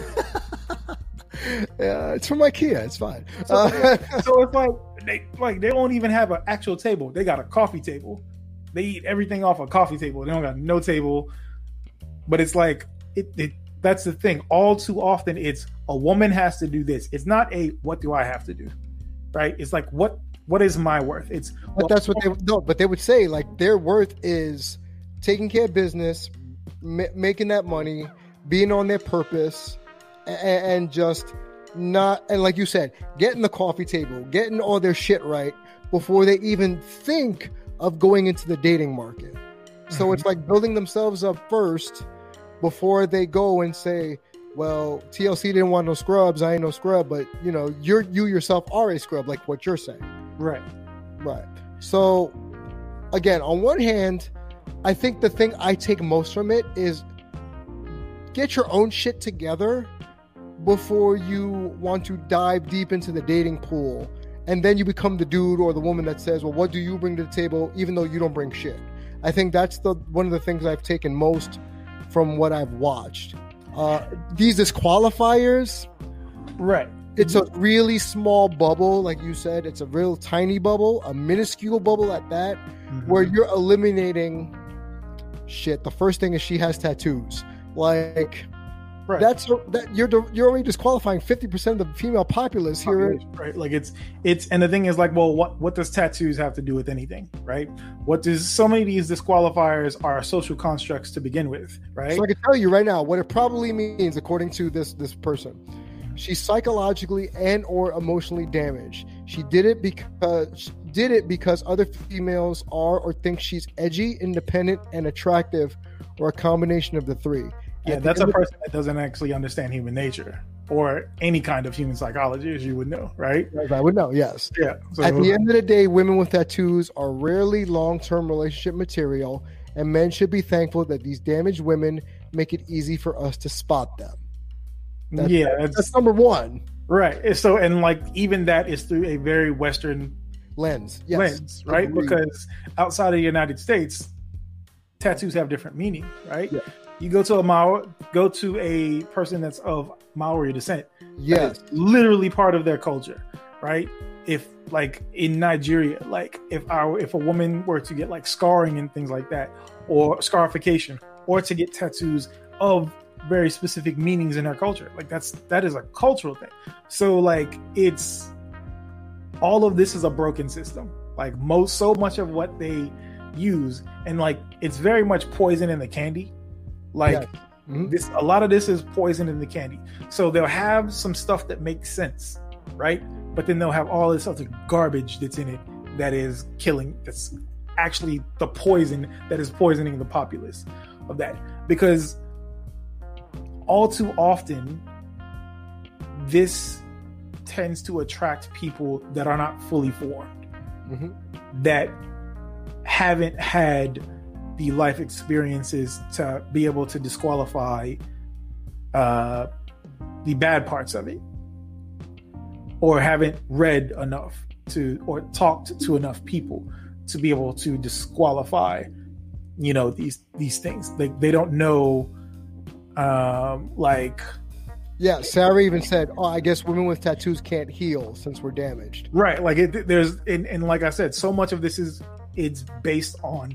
Yeah, it's from IKEA. It's fine. So, uh, so it's like they like they don't even have an actual table. They got a coffee table. They eat everything off a coffee table. They don't got no table. But it's like it, it that's the thing. All too often it's a woman has to do this. It's not a what do I have to do? Right? It's like what what is my worth? It's but well, that's what they no, but they would say like their worth is taking care of business, ma- making that money, being on their purpose, and, and just not and like you said, getting the coffee table, getting all their shit right before they even think of going into the dating market. So mm-hmm. it's like building themselves up first before they go and say, well, T L C didn't want no scrubs. I ain't no scrub, but you know, you're you yourself are a scrub, like what you're saying. Right. Right. So again, on one hand, I think the thing I take most from it is get your own shit together before you want to dive deep into the dating pool. And then you become the dude or the woman that says, well, what do you bring to the table, even though you don't bring shit? I think that's the one of the things I've taken most from what I've watched. Uh, these disqualifiers, right? It's a really small bubble, like you said. It's a real tiny bubble, a minuscule bubble at that, mm-hmm. where you're eliminating shit. The first thing is she has tattoos. Like, right. that's that you're you're already disqualifying fifty percent of the female populace here. Right? Like it's it's and the thing is like, well, what what does tattoos have to do with anything, right? What does so many of these disqualifiers are social constructs to begin with, right? So I can tell you right now what it probably means, according to this this person. She's psychologically and or emotionally damaged. She did it because did it because other females are or think she's edgy, independent, and attractive, or a combination of the three. Yeah, At that's a person that doesn't actually understand human nature or any kind of human psychology, as you would know, right? As I would know, yes. Yeah. So, At the end of the day, women with tattoos are rarely long-term relationship material, and men should be thankful that these damaged women make it easy for us to spot them. That's, yeah, that's, that's number one. Right. So, and like even that is through a very Western lens, yes. lens, right? Agreed. Because outside of the United States, tattoos have different meaning, right? Yeah. You go to a Maori, go to a person that's of Maori descent. Yes, literally part of their culture, right? If like in Nigeria, like if our if a woman were to get like scarring and things like that, or scarification, or to get tattoos of very specific meanings in her culture, like that's that is a cultural thing. So like it's all of this is a broken system. Like most so much of what they use, and like it's very much poison in the candy. Like yeah. mm-hmm. this, a lot of this is poison in the candy. So they'll have some stuff that makes sense, right? But then they'll have all this other garbage that's in it that is killing. That's actually the poison that is poisoning the populace of that. Because all too often, this tends to attract people that are not fully formed, mm-hmm. that haven't had the life experiences to be able to disqualify uh, the bad parts of it, or haven't read enough to or talked to enough people to be able to disqualify, you know, these these things. They they don't know, um, like. Yeah, Sarah even said, "Oh, I guess women with tattoos can't heal since we're damaged." Right, like it, there's and, and like I said, so much of this is it's based on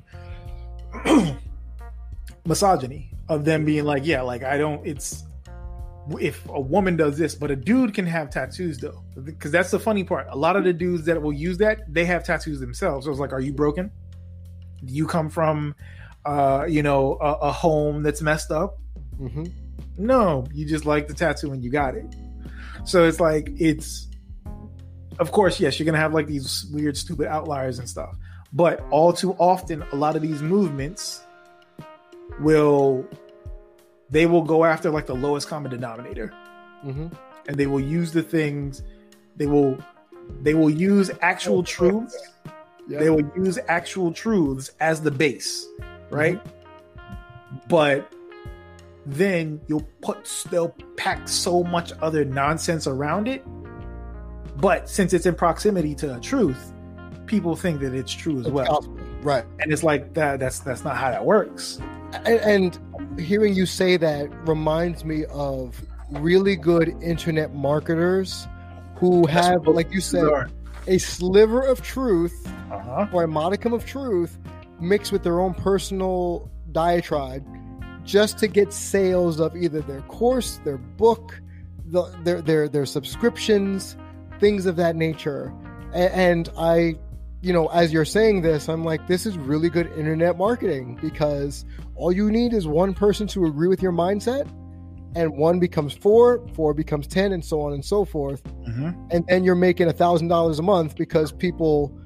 misogyny of them being like, yeah, like I don't. It's if a woman does this, but a dude can have tattoos though, because that's the funny part. A lot of the dudes that will use that, they have tattoos themselves. So it's like, are you broken? Do you come from, uh, you know, a, a home that's messed up? Mm-hmm. No, you just like the tattoo and you got it. So it's like, it's, of course, yes, you're going to have like these weird, stupid outliers and stuff. But all too often, a lot of these movements will, they will go after like the lowest common denominator. Mm-hmm. And they will use the things, they will, they will use actual truths. Yeah. They will use actual truths as the base, right? Mm-hmm. But then you'll put they'll pack so much other nonsense around it, but since it's in proximity to a truth, people think that it's true as well, right? And it's like that that's that's not how that works. And, and hearing you say that reminds me of really good internet marketers who that's have, like you said, are. a sliver of truth uh-huh. or a modicum of truth mixed with their own personal diatribe, just to get sales of either their course, their book, the, their their their subscriptions, things of that nature. and, and I, you know, as you're saying this, I'm like, this is really good internet marketing, because all you need is one person to agree with your mindset, and one becomes four, four becomes ten, and so on and so forth. Mm-hmm. And then you're making a thousand dollars a month because people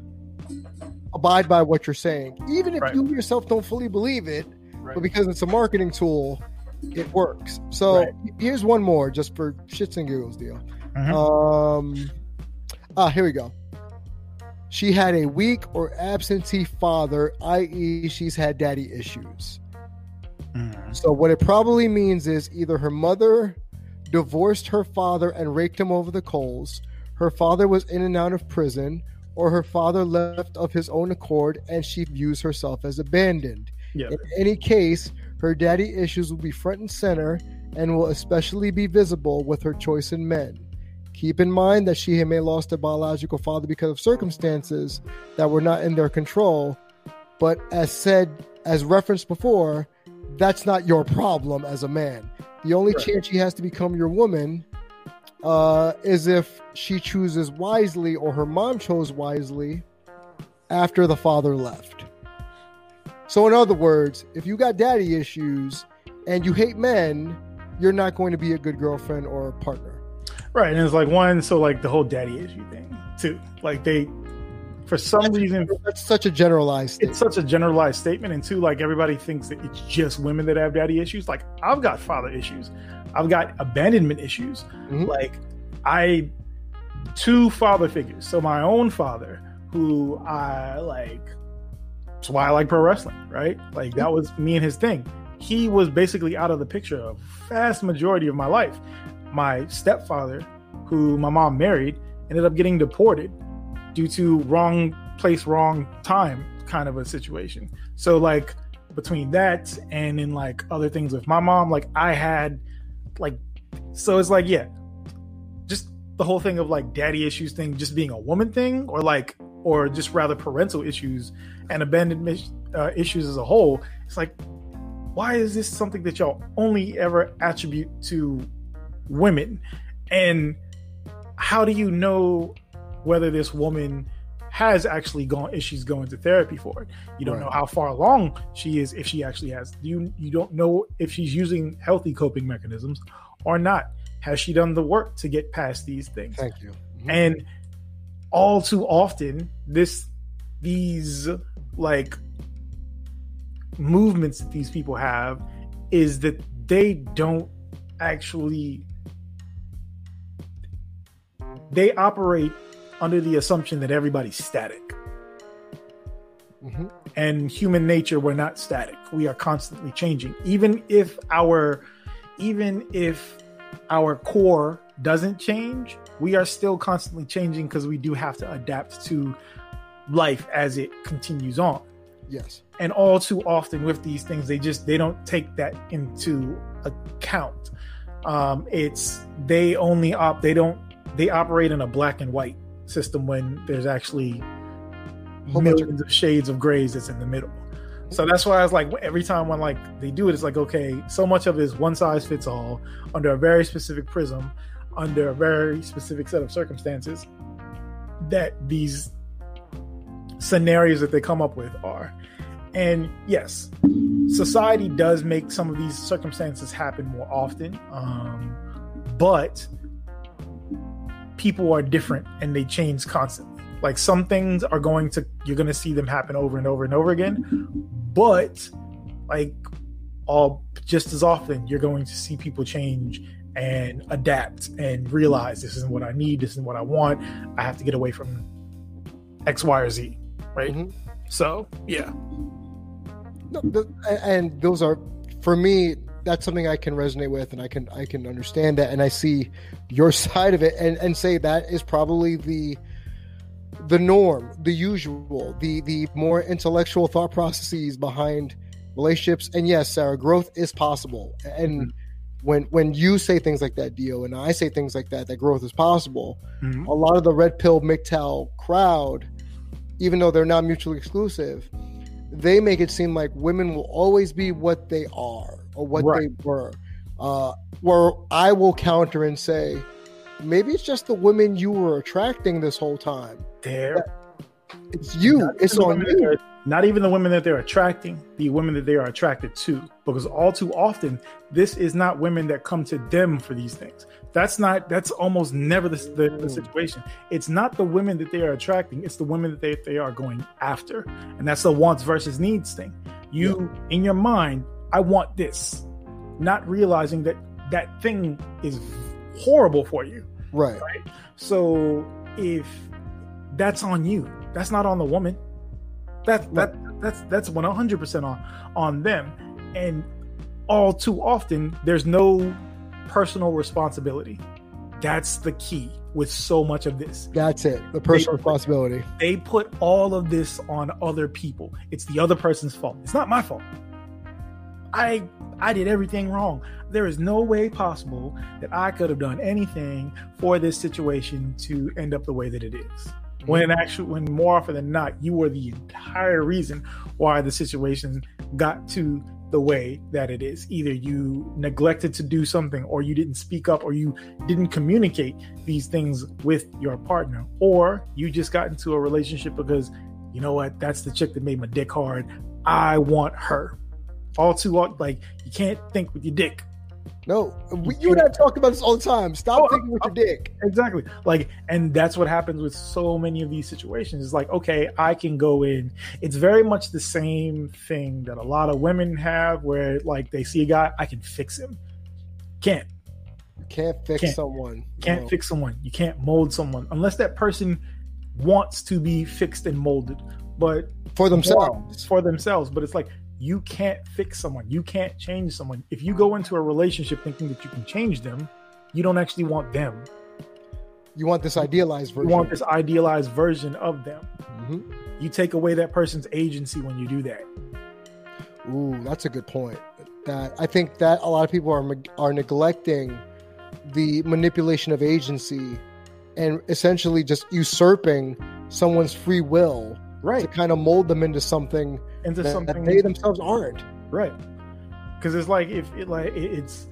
abide by what you're saying, even if right. you yourself don't fully believe it, right. but because it's a marketing tool, it works. So right. here's one more, just for shits and giggles, deal. Mm-hmm. Um, ah, here we go. She had a weak or absentee father, that is, she's had daddy issues. Mm. So what it probably means is either her mother divorced her father and raked him over the coals, her father was in and out of prison, or her father left of his own accord and she views herself as abandoned. Yep. In any case, her daddy issues will be front and center and will especially be visible with her choice in men. Keep in mind that she may have lost a biological father because of circumstances that were not in their control, but as said, as referenced before, that's not your problem as a man. The only right. chance she has to become your woman uh, is if she chooses wisely, or her mom chose wisely after the father left. So in other words, if you got daddy issues and you hate men, you're not going to be a good girlfriend or partner. Right. And it's like one, so like the whole daddy issue thing too. Like they, for some that's, reason, that's such a generalized statement. It's such a generalized statement. And two, like everybody thinks that it's just women that have daddy issues. Like I've got father issues. I've got abandonment issues. Mm-hmm. Like I, two father figures. So my own father, who I like, that's why I like pro wrestling, right? Like that was me and his thing. He was basically out of the picture a vast majority of my life. My stepfather, who my mom married, ended up getting deported due to wrong place, wrong time kind of a situation. So like between that and then like other things with my mom, like I had like, so it's like, yeah, just the whole thing of like daddy issues thing, just being a woman thing, or like, or just rather parental issues and abandonment uh, issues as a whole. It's like, why is this something that y'all only ever attribute to women? And how do you know whether this woman has actually gone, if she's going to therapy for it? You don't right. know how far along she is, if she actually has. You you don't know if she's using healthy coping mechanisms or not. Has she done the work to get past these things? Thank you. Mm-hmm. And all too often, this these like movements that these people have is that they don't actually, they operate under the assumption that everybody's static. Mm-hmm. And human nature, we're not static. We are constantly changing. Even if our, even if our core doesn't change, we are still constantly changing because we do have to adapt to life as it continues on. Yes. And all too often with these things, they just, they don't take that into account. Um, it's, they only op, they don't, they operate in a black and white system when there's actually millions of shades of grays that's in the middle. So that's why I was like, every time when like they do it, it's like, okay, so much of it is one size fits all under a very specific prism, under a very specific set of circumstances that these scenarios that they come up with are. And yes, society does make some of these circumstances happen more often, um, but people are different and they change constantly. Like some things are going to, you're going to see them happen over and over and over again, but like all just as often, you're going to see people change and adapt and realize this isn't what I need, this isn't what I want, I have to get away from X, Y, or Z, right? Mm-hmm. So yeah. No, the, and those are, for me, that's something I can resonate with, and I can I can understand that, and I see your side of it, and, and say that is probably the the norm, the usual, the the more intellectual thought processes behind relationships. And yes, Sarah, growth is possible. And mm-hmm. when when you say things like that, Dio, and I say things like that, that growth is possible, mm-hmm. a lot of the red pill M G T O W crowd, even though they're not mutually exclusive, they make it seem like women will always be what they are or what right. they were. Uh, where I will counter and say, maybe it's just the women you were attracting this whole time. There, it's you. not It's on you. Not even the women that they're attracting, the women that they are attracted to. Because all too often, this is not women that come to them for these things. That's not. That's almost never the, the, the situation. It's not the women that they are attracting. It's the women that they, they are going after. And that's the wants versus needs thing. You, yeah. in your mind, I want this. Not realizing that that thing is horrible for you. Right. Right. So if that's on you, that's not on the woman. That that right. that's that's one hundred percent on on them. And all too often, there's no personal responsibility. That's the key with so much of this. That's it. The personal they, responsibility. They put all of this on other people. It's the other person's fault. It's not my fault. I I did everything wrong. There is no way possible that I could have done anything for this situation to end up the way that it is. Mm-hmm. When actually, when more often than not, you were the entire reason why the situation got to the way that it is. Either you neglected to do something, or you didn't speak up, or you didn't communicate these things with your partner, or you just got into a relationship because, you know what, that's the chick that made my dick hard. I want her. All too like you can't think with your dick. No, we, you and I talk about this all the time. Stop oh, thinking with your dick. Exactly. Like, and that's what happens with so many of these situations. It's like, okay, I can go in. It's very much the same thing that a lot of women have, where like they see a guy, I can fix him. Can't. You can't fix can't. someone. Can't no. fix someone. You can't mold someone unless that person wants to be fixed and molded. But for themselves. For themselves. But it's like, you can't fix someone. You can't change someone. If you go into a relationship thinking that you can change them, you don't actually want them. You want this idealized version. You want this idealized version of them. Mm-hmm. You take away that person's agency when you do that. Ooh, that's a good point. That I think that a lot of people are are neglecting the manipulation of agency and essentially just usurping someone's free will, right, to kind of mold them into something into that, something that they themselves aren't. Right. Because it's like if it like it's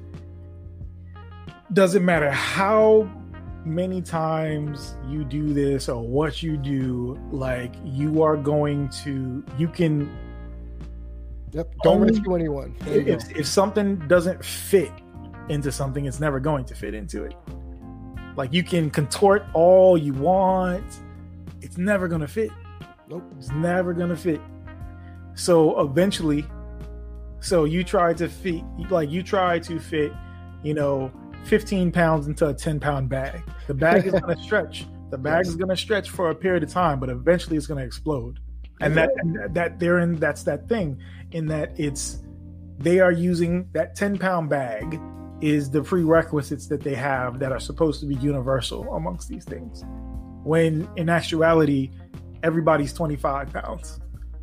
doesn't matter how many times you do this or what you do, like you are going to you can Yep. Don't only, rescue anyone. If, if something doesn't fit into something, it's never going to fit into it. Like you can contort all you want, it's never gonna fit. Nope. It's never gonna fit. So eventually, so you try to fit, like you try to fit, you know, fifteen pounds into a ten pound bag. The bag is gonna stretch. The bag yes. is gonna stretch for a period of time, but eventually it's gonna explode. And that, and that therein, that's that thing in that it's, they are using that ten pound bag is the prerequisites that they have that are supposed to be universal amongst these things. When in actuality, everybody's twenty-five pounds.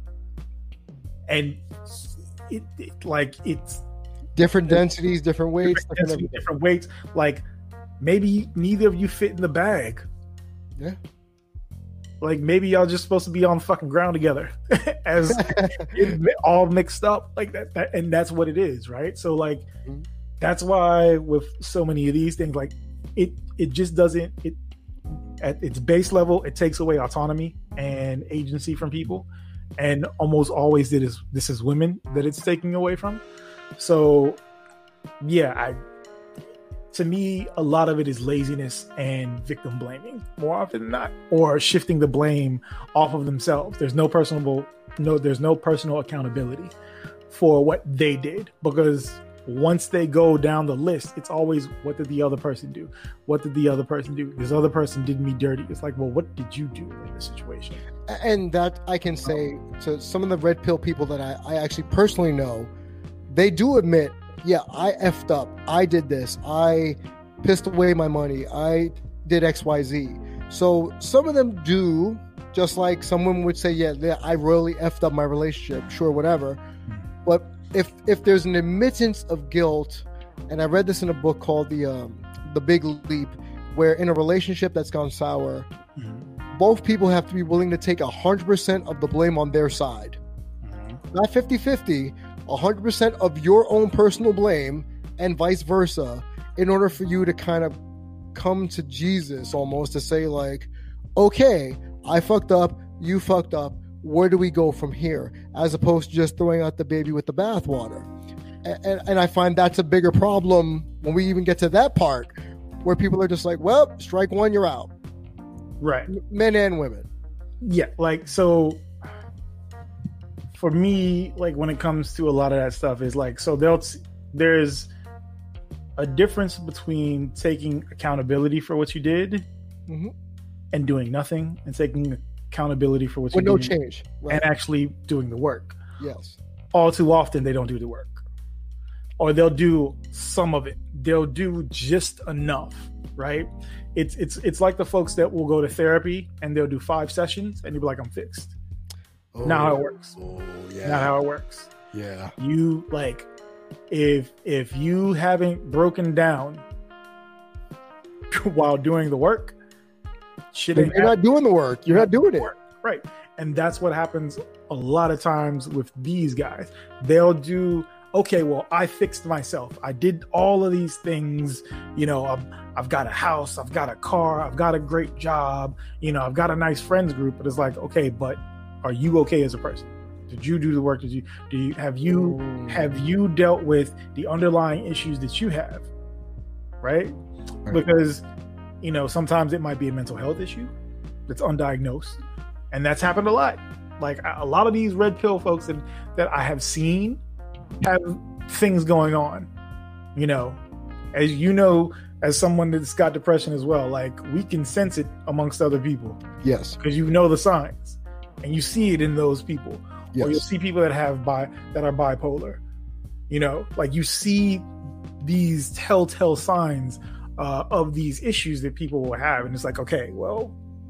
And it, it like it's different densities, different weights, different, density, different weights. Like maybe neither of you fit in the bag. Yeah. Like maybe y'all just supposed to be on the fucking ground together as all mixed up like that, that. And that's what it is. Right. So like, mm-hmm. that's why with so many of these things, like it, it just doesn't, it, at its base level, it takes away autonomy and agency from people. And almost always it is, this is women that it's taking away from. So yeah, I, to me, a lot of it is laziness and victim blaming more often than not, or shifting the blame off of themselves. There's no personal, no, there's no personal accountability for what they did, because once they go down the list, it's always, what did the other person do? What did the other person do? This other person did me dirty. It's like, well, what did you do in this situation? And that I can say to some of the red pill people that I, I actually personally know, they do admit, yeah, I effed up. I did this. I pissed away my money. I did X, Y, Z. So some of them do, just like someone would say, yeah, yeah, I really effed up my relationship. Sure, whatever. But if if there's an admittance of guilt, and I read this in a book called The um, The Big Leap, where in a relationship that's gone sour, mm-hmm. both people have to be willing to take one hundred percent of the blame on their side. Mm-hmm. Not fifty-fifty, one hundred percent of your own personal blame and vice versa, in order for you to kind of come to Jesus almost to say like, okay, I fucked up, you fucked up, where do we go from here? As opposed to just throwing out the baby with the bathwater. And, and, and I find that's a bigger problem when we even get to that part where people are just like, well, strike one, you're out. Right. Men and women. Yeah. Like, so for me, like when it comes to a lot of that stuff is like, so they'll, t- there's a difference between taking accountability for what you did mm-hmm. and doing nothing, and taking accountability for what you did no did change, right. and actually doing the work. Yes. All too often they don't do the work, or they'll do some of it. They'll do just enough, right? It's it's it's like the folks that will go to therapy and they'll do five sessions and you'll be like, I'm fixed. Oh, not how it works. Oh, yeah. Not how it works. Yeah. You like, if if you haven't broken down while doing the work, shit ain't you're not doing the work. You're not doing it. Work. Right. And that's what happens a lot of times with these guys. They'll do, okay, well, I fixed myself. I did all of these things. You know, I've, I've got a house, I've got a car, I've got a great job, you know, I've got a nice friends group. But it's like, okay, but are you okay as a person? Did you do the work? Did you, do you, have you, mm. have you dealt with the underlying issues that you have? Right? right? Because, you know, sometimes it might be a mental health issue that's undiagnosed. And that's happened a lot. Like a lot of these red pill folks that, that I have seen have things going on, you know, as you know, as someone that's got depression as well, like we can sense it amongst other people. Yes. Because you know the signs and you see it in those people. Yes. Or you'll see people that have bi that are bipolar, you know, like you see these telltale signs uh, of these issues that people will have. And it's like, okay, well,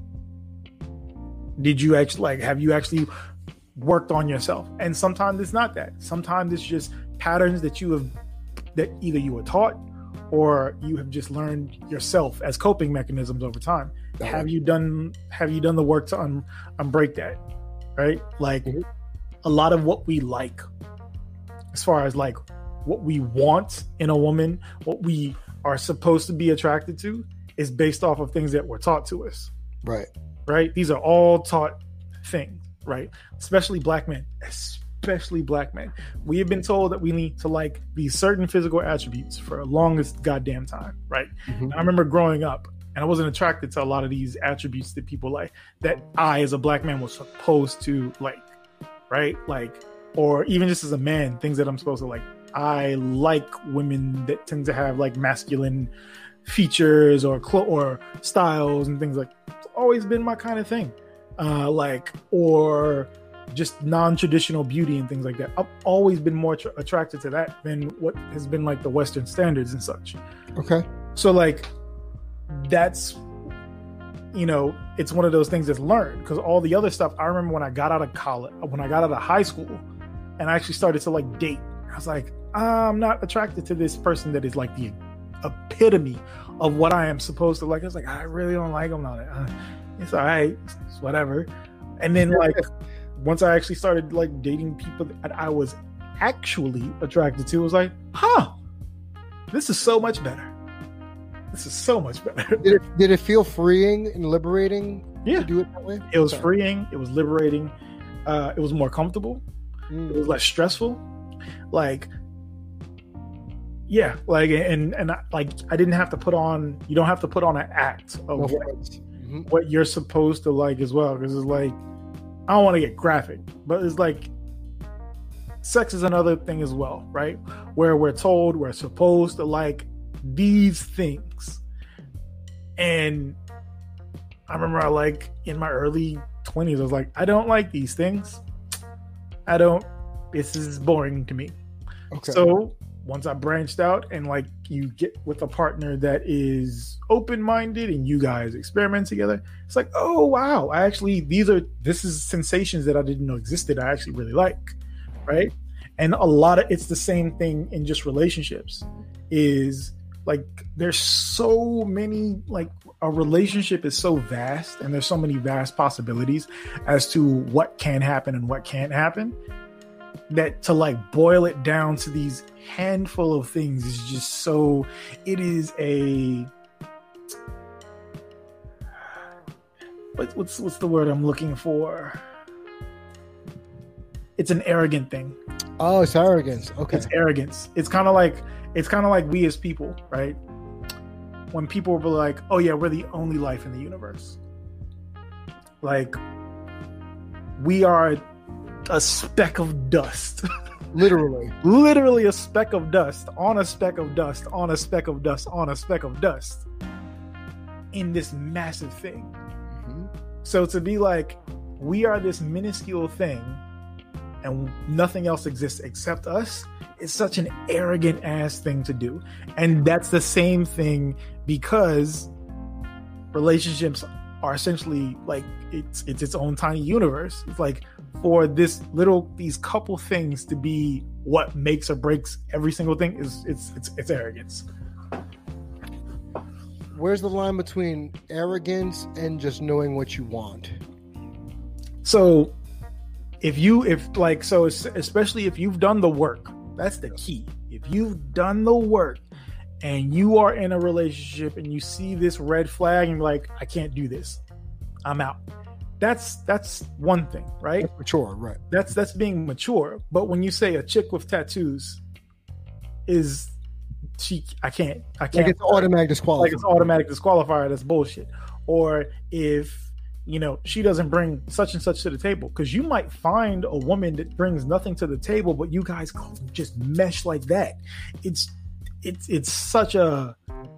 did you actually like, have you actually worked on yourself? And sometimes it's not that. Sometimes it's just patterns that you have, that either you were taught or you have just learned yourself as coping mechanisms over time. Uh-huh. Have you done, have you done the work to un, unbreak that? Right? Like mm-hmm. a lot of what we like, as far as like what we want in a woman, what we are supposed to be attracted to, is based off of things that were taught to us. Right. Right? These are all taught things, right? Especially black men, especially black men. We have been told that we need to like these certain physical attributes for the longest goddamn time, right? Mm-hmm. I remember growing up and I wasn't attracted to a lot of these attributes that people like, that I as a black man was supposed to like, right? Like, or even just as a man, things that I'm supposed to like. I like women that tend to have like masculine features or clo- or styles and things like that. It's always been my kind of thing. Uh, like, or just non-traditional beauty and things like that. I've always been more tra- attracted to that than what has been like the Western standards and such. Okay. So like, that's, you know, it's one of those things that's learned, because all the other stuff, I remember when I got out of college, when I got out of high school and I actually started to like date, I was like, I'm not attracted to this person that is like the epitome of what I am supposed to like. I was like, I really don't like him. Uh, it's all right. It's whatever. And then like, once I actually started like dating people that I was actually attracted to, I was like, huh, this is so much better. This is so much better. Did it, did it feel freeing and liberating yeah. to do it that way? It was okay. freeing. It was liberating. Uh, it was more comfortable. Mm. It was less stressful. Like, yeah, like, and, and I, like, I didn't have to put on, you don't have to put on an act of no what, mm-hmm. what you're supposed to like as well. Cause it's like, I don't want to get graphic, but it's like, sex is another thing as well, right? Where we're told we're supposed to like these things. And I remember I like in my early twenties, I was like, I don't like these things. I don't, this is boring to me. Okay. So once I branched out and like you get with a partner that is open-minded and you guys experiment together, it's like, oh wow, I actually, these are, this is sensations that I didn't know existed. I actually really like, right? And a lot of, it's the same thing in just relationships, is like, there's so many, like a relationship is so vast and there's so many vast possibilities as to what can happen and what can't happen, that to like boil it down to these handful of things is just so, it is a, what, what's what's the word I'm looking for? It's an arrogant thing. Oh, it's arrogance. Okay. It's arrogance. It's kind of like it's kind of like we as people, right? When people were like, "Oh yeah, we're the only life in the universe." Like we are a speck of dust. Literally. Literally a speck of dust on a speck of dust on a speck of dust on a speck of dust in this massive thing. Mm-hmm. So to be like, we are this minuscule thing and nothing else exists except us, is such an arrogant ass thing to do. And that's the same thing because relationships are essentially like it's it's its own tiny universe. It's like for this little these couple things to be what makes or breaks every single thing is it's it's it's arrogance. Where's the line between arrogance and just knowing what you want? So if you if like so especially if you've done the work, that's the key. If you've done the work and you are in a relationship and you see this red flag and you're like, I can't do this, I'm out. That's that's one thing, right? That's mature, right? That's that's being mature. But when you say a chick with tattoos is she, I can't, I can't. Like it's automatic disqualifier. Like it's automatic disqualifier. That's bullshit. Or if you know she doesn't bring such and such to the table, because you might find a woman that brings nothing to the table, but you guys just mesh like that. It's it's it's such a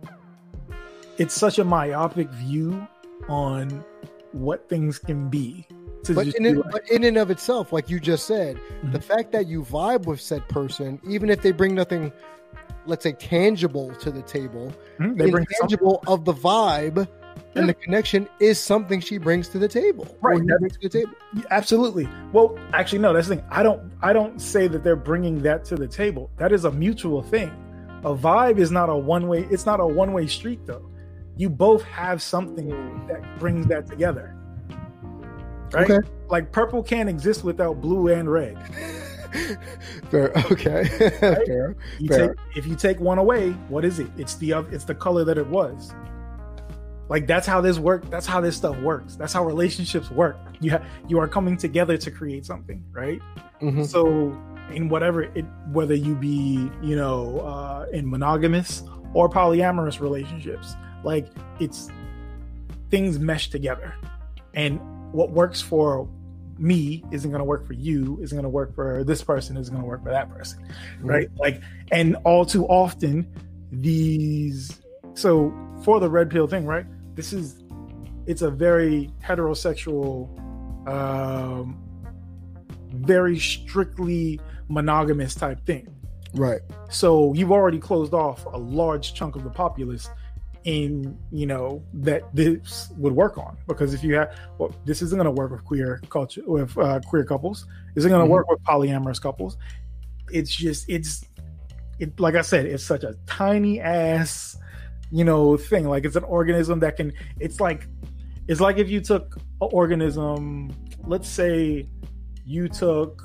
it's such a myopic view on what things can be. But in, it, like, but in and of itself, like you just said, mm-hmm. the fact that you vibe with said person, even if they bring nothing, let's say, tangible to the table, mm-hmm. the intangible of the vibe yeah. and the connection is something she brings to the table. Right. Or brings to the table. Absolutely. Well, actually, no, that's the thing. I don't, I don't say that they're bringing that to the table. That is a mutual thing. A vibe is not a one-way, it's not a one-way street though. You both have something that brings that together. Right? Okay. Like purple can't exist without blue and red. Fair. Okay. Right? Fair. You Fair. Take, if you take one away, what is it? It's the it's the color that it was. Like that's how this work. That's how this stuff works. That's how relationships work. You ha- you are coming together to create something, right? Mm-hmm. So in whatever it, whether you be you know uh, in monogamous or polyamorous relationships, like it's things mesh together, and what works for me isn't going to work for you, isn't going to work for this person, isn't going to work for that person, mm-hmm. right? Like, and all too often these, so for the red pill thing, right? This is, it's a very heterosexual, um, very strictly monogamous type thing. Right. So you've already closed off a large chunk of the populace in, you know, that this would work on, because if you have, well, this isn't going to work with queer culture, with uh, queer couples. This isn't going to mm-hmm. work with polyamorous couples. It's just, it's, it, like I said, it's such a tiny ass, you know, thing. Like it's an organism that can, it's like, it's like if you took an organism, let's say you took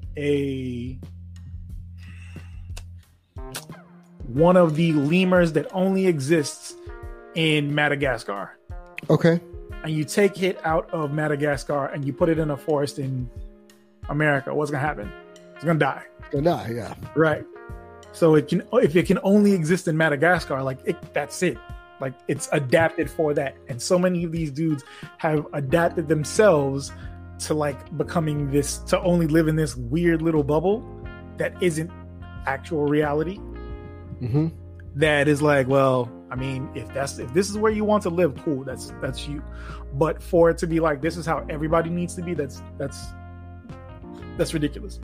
a, one of the lemurs that only exists in Madagascar. Okay. And you take it out of Madagascar and you put it in a forest in America. What's going to happen? It's going to die. It's going to die, yeah. Right. So it can, if it can only exist in Madagascar, like it, that's it. Like it's adapted for that. And so many of these dudes have adapted themselves to like becoming this, to only live in this weird little bubble that isn't actual reality. Mm-hmm. That is like, well, I mean, if that's if this is where you want to live, cool, that's that's you. But for it to be like this is how everybody needs to be, that's that's that's ridiculous.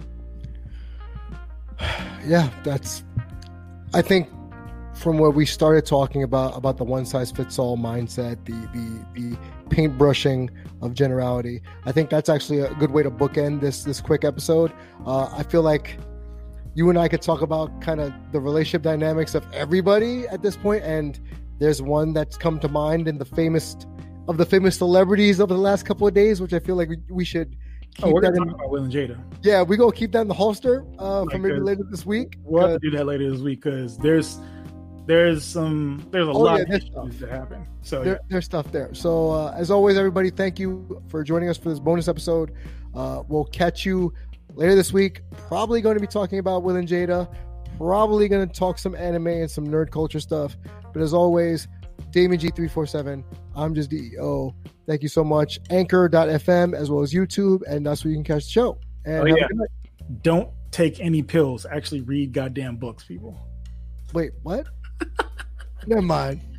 Yeah, that's I think from where we started talking about about the one size fits all mindset, the the the paintbrushing of generality, I think that's actually a good way to bookend this this quick episode. Uh, I feel like you and I could talk about kind of the relationship dynamics of everybody at this point, and there's one that's come to mind in the famous of the famous celebrities over the last couple of days, which I feel like we, we should keep oh, we're that gonna in. talk about Will and Jada. Yeah, we gonna keep that in the holster uh, like, for maybe later this week. We'll have to do that later this week because there's there's some there's a Oh, lot yeah, of there's issues stuff. that happen. So There, yeah. There's stuff there. So uh, as always, everybody, thank you for joining us for this bonus episode. Uh, we'll catch you later this week. Probably going to be talking about Will and Jada. Probably going to talk some anime and some nerd culture stuff. But as always, Damien G three forty-seven. I'm just D E O. Thank you so much. Anchor dot F M as well as YouTube, and that's where you can catch the show. And Oh, have yeah. a good night. Don't take any pills. Actually read goddamn books, people. Wait, what? Never mind.